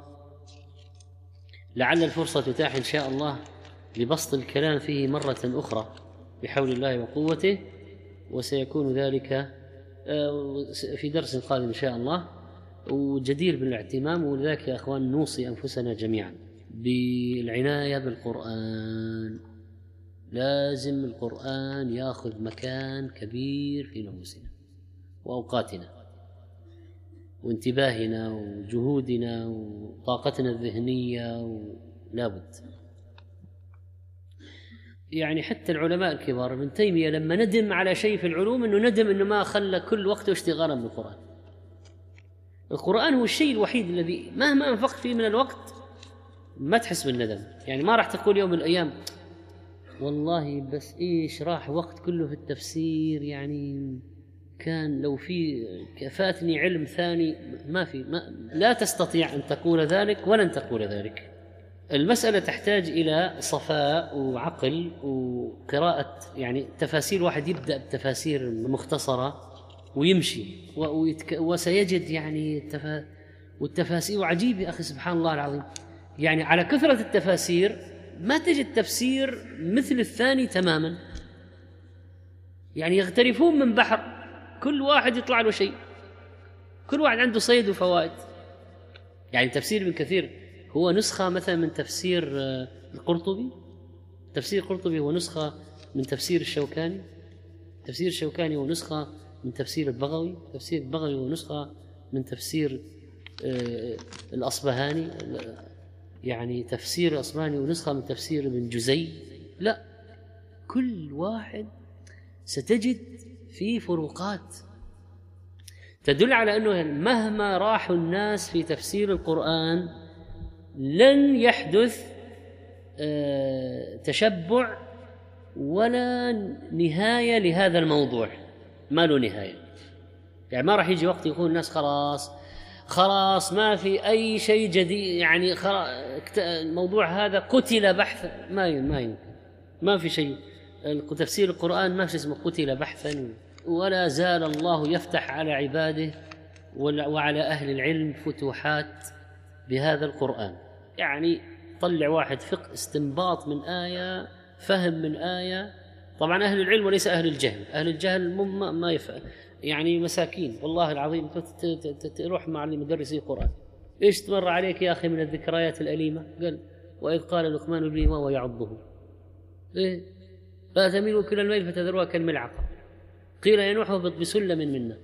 الفرصة تتاح إن شاء الله لبسط الكلام فيه مرة أخرى بحول الله وقوته، وسيكون ذلك في درس قادم إن شاء الله، وجدير بالاهتمام. ولذلك يا أخوان نوصي أنفسنا جميعا بالعناية بالقرآن. لازم القرآن يأخذ مكان كبير في نفوسنا وأوقاتنا وانتباهنا وجهودنا وطاقتنا الذهنية، لابد. حتى العلماء الكبار، ابن تيمية لما ندم على شيء في العلوم إنه ما خلى كل وقته اشتغالا بالقرآن. القرآن هو الشيء الوحيد الذي مهما أنفقت فيه من الوقت ما تحس بالندم. ما راح تقول يوم من الأيام والله بس راح وقت كله في التفسير، كان لو فاتني علم ثاني. لا تستطيع أن تقول ذلك ولن تقول ذلك. المسألة تحتاج إلى صفاء وعقل وقراءة، تفاسير. واحد يبدأ بتفاسير مختصرة ويمشي وسيجد والتفاسير عجيب يا أخي، سبحان الله العظيم. على كثرة التفاسير ما تجد تفسير مثل الثاني تماما. يغترفون من بحر، كل واحد يطلع له شيء، كل واحد عنده صيد وفوائد. تفسير ابن كثير هو نسخة مثلا من تفسير القرطبي. تفسير القرطبي هو نسخة من تفسير الشوكاني. تفسير الشوكاني هو نسخة من تفسير البغوي. تفسير البغوي هو نسخة من تفسير الأصبهاني. تفسير الأصبهاني ونسخة من تفسير ابن جزي. لا، كل واحد ستجد فيه فروقات تدل على أنه مهما راحوا الناس في تفسير القرآن لن يحدث تشبع ولا نهاية لهذا الموضوع. ما له نهاية. ما راح يجي وقت يقول الناس خلاص ما في أي شيء جديد، الموضوع هذا قتل بحثا. ما يمكن، ما في شيء. تفسير القرآن ما في اسمه قتل بحثا، ولا زال الله يفتح على عباده وعلى أهل العلم فتوحات بهذا القرآن. طلع واحد فقه، استنباط من آية، فهم من آية. طبعا أهل العلم وليس أهل الجهل. أهل الجهل ما يفهم، مساكين والله العظيم. تروح مع مدرسي القرآن، إيش تمر عليك يا أخي من الذكريات الأليمة؟ قال: وإذ قال لقمان لابنه وهو يعضه لا تميلوا كل الميل فتذروها كالملعقة، قيل يا نوح اهبط بسلم منا.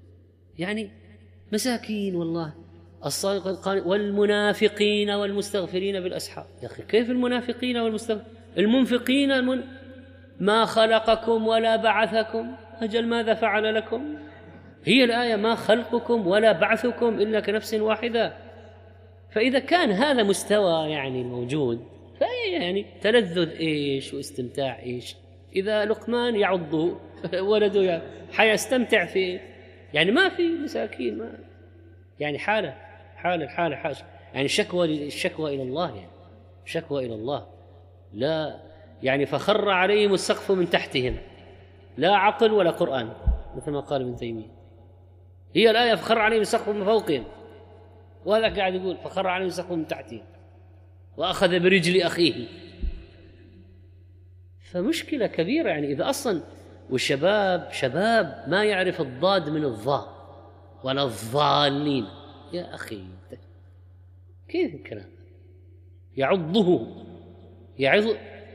مساكين والله. الصادق قال: والمنافقين والمستغفرين بالأسحار. يا أخي كيف المنافقين والمستغفرين؟ المنفقين ما خلقكم ولا بعثكم، أجل ماذا فعل لكم؟ هي الآية: ما خلقكم ولا بعثكم إلا كنفس واحدة. فإذا كان هذا مستوى موجود، فهي تلذذ إيش واستمتاع إيش؟ إذا لقمان يعض ولده حيستمتع في ما في مساكين، ما حالة الشكوى إلى الله، شكوى إلى الله. لا فخر عليهم السقف من تحتهم، لا عقل ولا قرآن، مثل ما قال ابن تيمية. هي الآية: فخر عليهم السقف من فوقهم، وهذا قاعد يقول فخر عليهم السقف من تحتهم وأخذ برجل أخيه. فمشكلة كبيرة إذا أصلا شباب ما يعرف الضاد من الظاء ولا الضالين. يا أخي كيف الكلام؟ يعضه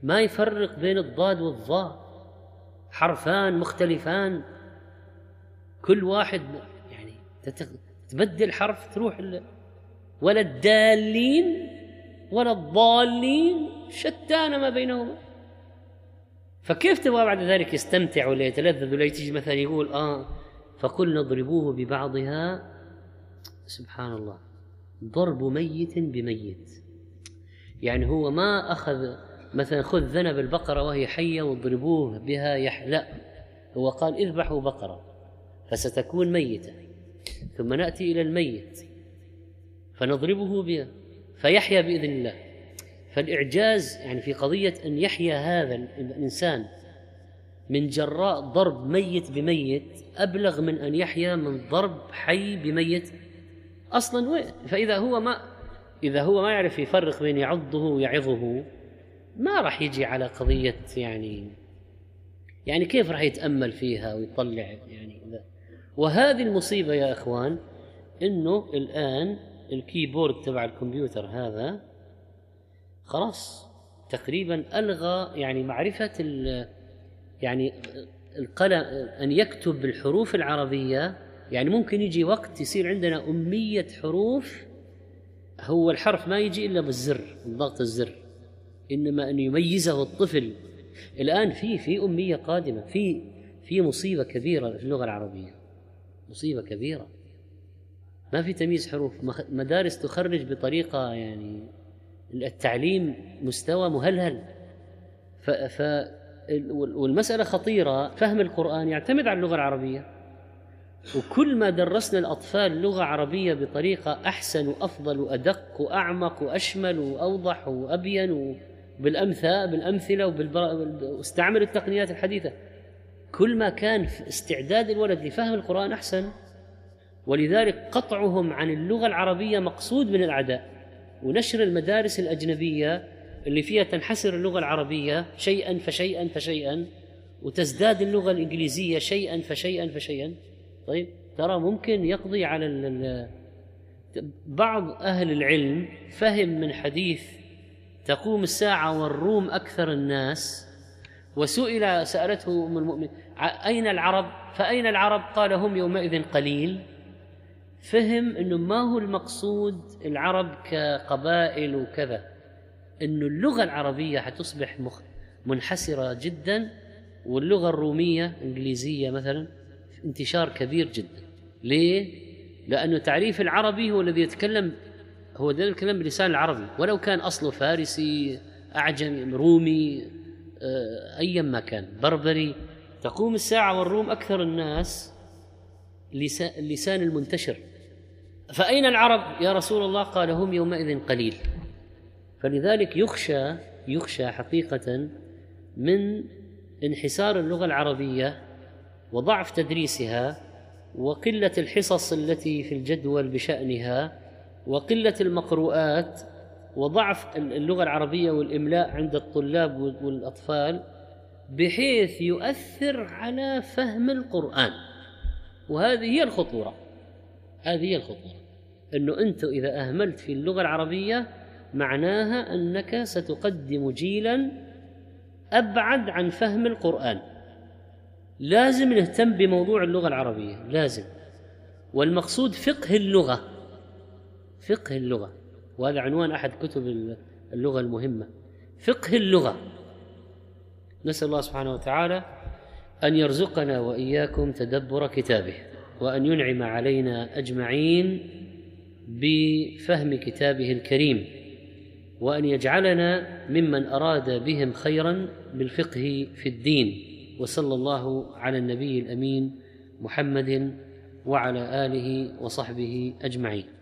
ما يفرق بين الضاد والظاء، حرفان مختلفان، كل واحد يعني تبدل حرف تروح ولا الدالين ولا الضالين، شتان ما بينهما. فكيف تبغى بعد ذلك يستمتع ولا يتلذذ ولا تيجي مثلا يقول فقل نضربوه ببعضها؟ سبحان الله، ضرب ميت بميت. يعني هو ما أخذ مثلا خذ ذنب البقرة وهي حية واضربوه بها لا، هو قال اذبحوا بقرة فستكون ميتة، ثم نأتي إلى الميت فنضربه بها فيحيا بإذن الله. فالإعجاز يعني في قضية أن يحيا هذا الإنسان من جراء ضرب ميت بميت أبلغ من أن يحيا من ضرب حي بميت أصلا. فإذا هو ما يعرف يفرق بين يعضه ويعظه، ما راح يجي على قضية يعني كيف راح يتأمل فيها ويطلع يعني ذا. وهذه المصيبة يا إخوان، إنه الآن الكيبورد تبع الكمبيوتر هذا خلاص تقريبا ألغى يعني معرفة يعني القلم أن يكتب بالحروف العربية. يعني ممكن يجي وقت يصير عندنا أمية حروف، هو الحرف ما يجي إلا بالزر، بالضغط الزر، إنما أن يميزه الطفل. الآن في أمية قادمة، في مصيبة كبيرة في اللغة العربية، مصيبة كبيرة، ما في تمييز حروف. مدارس تخرج بطريقة يعني التعليم مستوى مهلهل. والمسألة خطيرة. فهم القرآن يعتمد على اللغة العربية، وكل ما درسنا الأطفال لغة عربية بطريقة أحسن وأفضل وأدق وأعمق وأشمل وأوضح وأبين بالأمثلة واستعمل التقنيات الحديثة، كل ما كان استعداد الولد لفهم القرآن أحسن. ولذلك قطعهم عن اللغة العربية مقصود من الأعداء، ونشر المدارس الأجنبية اللي فيها تنحسر اللغة العربية شيئا فشيئا فشيئا، وتزداد اللغة الإنجليزية شيئا فشيئا فشيئا. طيب ترى ممكن يقضي على بعض أهل العلم فهم من حديث تقوم الساعة والروم أكثر الناس، سألته أم المؤمن أين العرب؟ فأين العرب؟ قال هم يومئذ قليل. فهم أنه ما هو المقصود العرب كقبائل وكذا، أنه اللغة العربية حتصبح منحسرة جدا، واللغة الرومية إنجليزية مثلا انتشار كبير جدا. ليه؟ لأنه تعريف العربي هو الذي يتكلم بلسان العربي، ولو كان أصله فارسي أعجمي رومي أيا ما كان بربري. تقوم الساعة والروم أكثر الناس اللسان المنتشر. فأين العرب يا رسول الله؟ قال هم يومئذ قليل. فلذلك يخشى حقيقة من انحسار اللغة العربية وضعف تدريسها، وقلة الحصص التي في الجدول بشأنها، وقلة المقروءات، وضعف اللغة العربية والإملاء عند الطلاب والأطفال، بحيث يؤثر على فهم القرآن. وهذه هي الخطورة، أنه أنت إذا أهملت في اللغة العربية معناها أنك ستقدم جيلا أبعد عن فهم القرآن. لازم نهتم بموضوع اللغة العربية، لازم. والمقصود فقه اللغة، وهذا عنوان أحد كتب اللغة المهمة، فقه اللغة. نسأل الله سبحانه وتعالى أن يرزقنا وإياكم تدبر كتابه، وأن ينعم علينا أجمعين بفهم كتابه الكريم، وأن يجعلنا ممن أراد بهم خيرا بالفقه في الدين. وصلى الله على النبي الأمين محمد وعلى آله وصحبه أجمعين.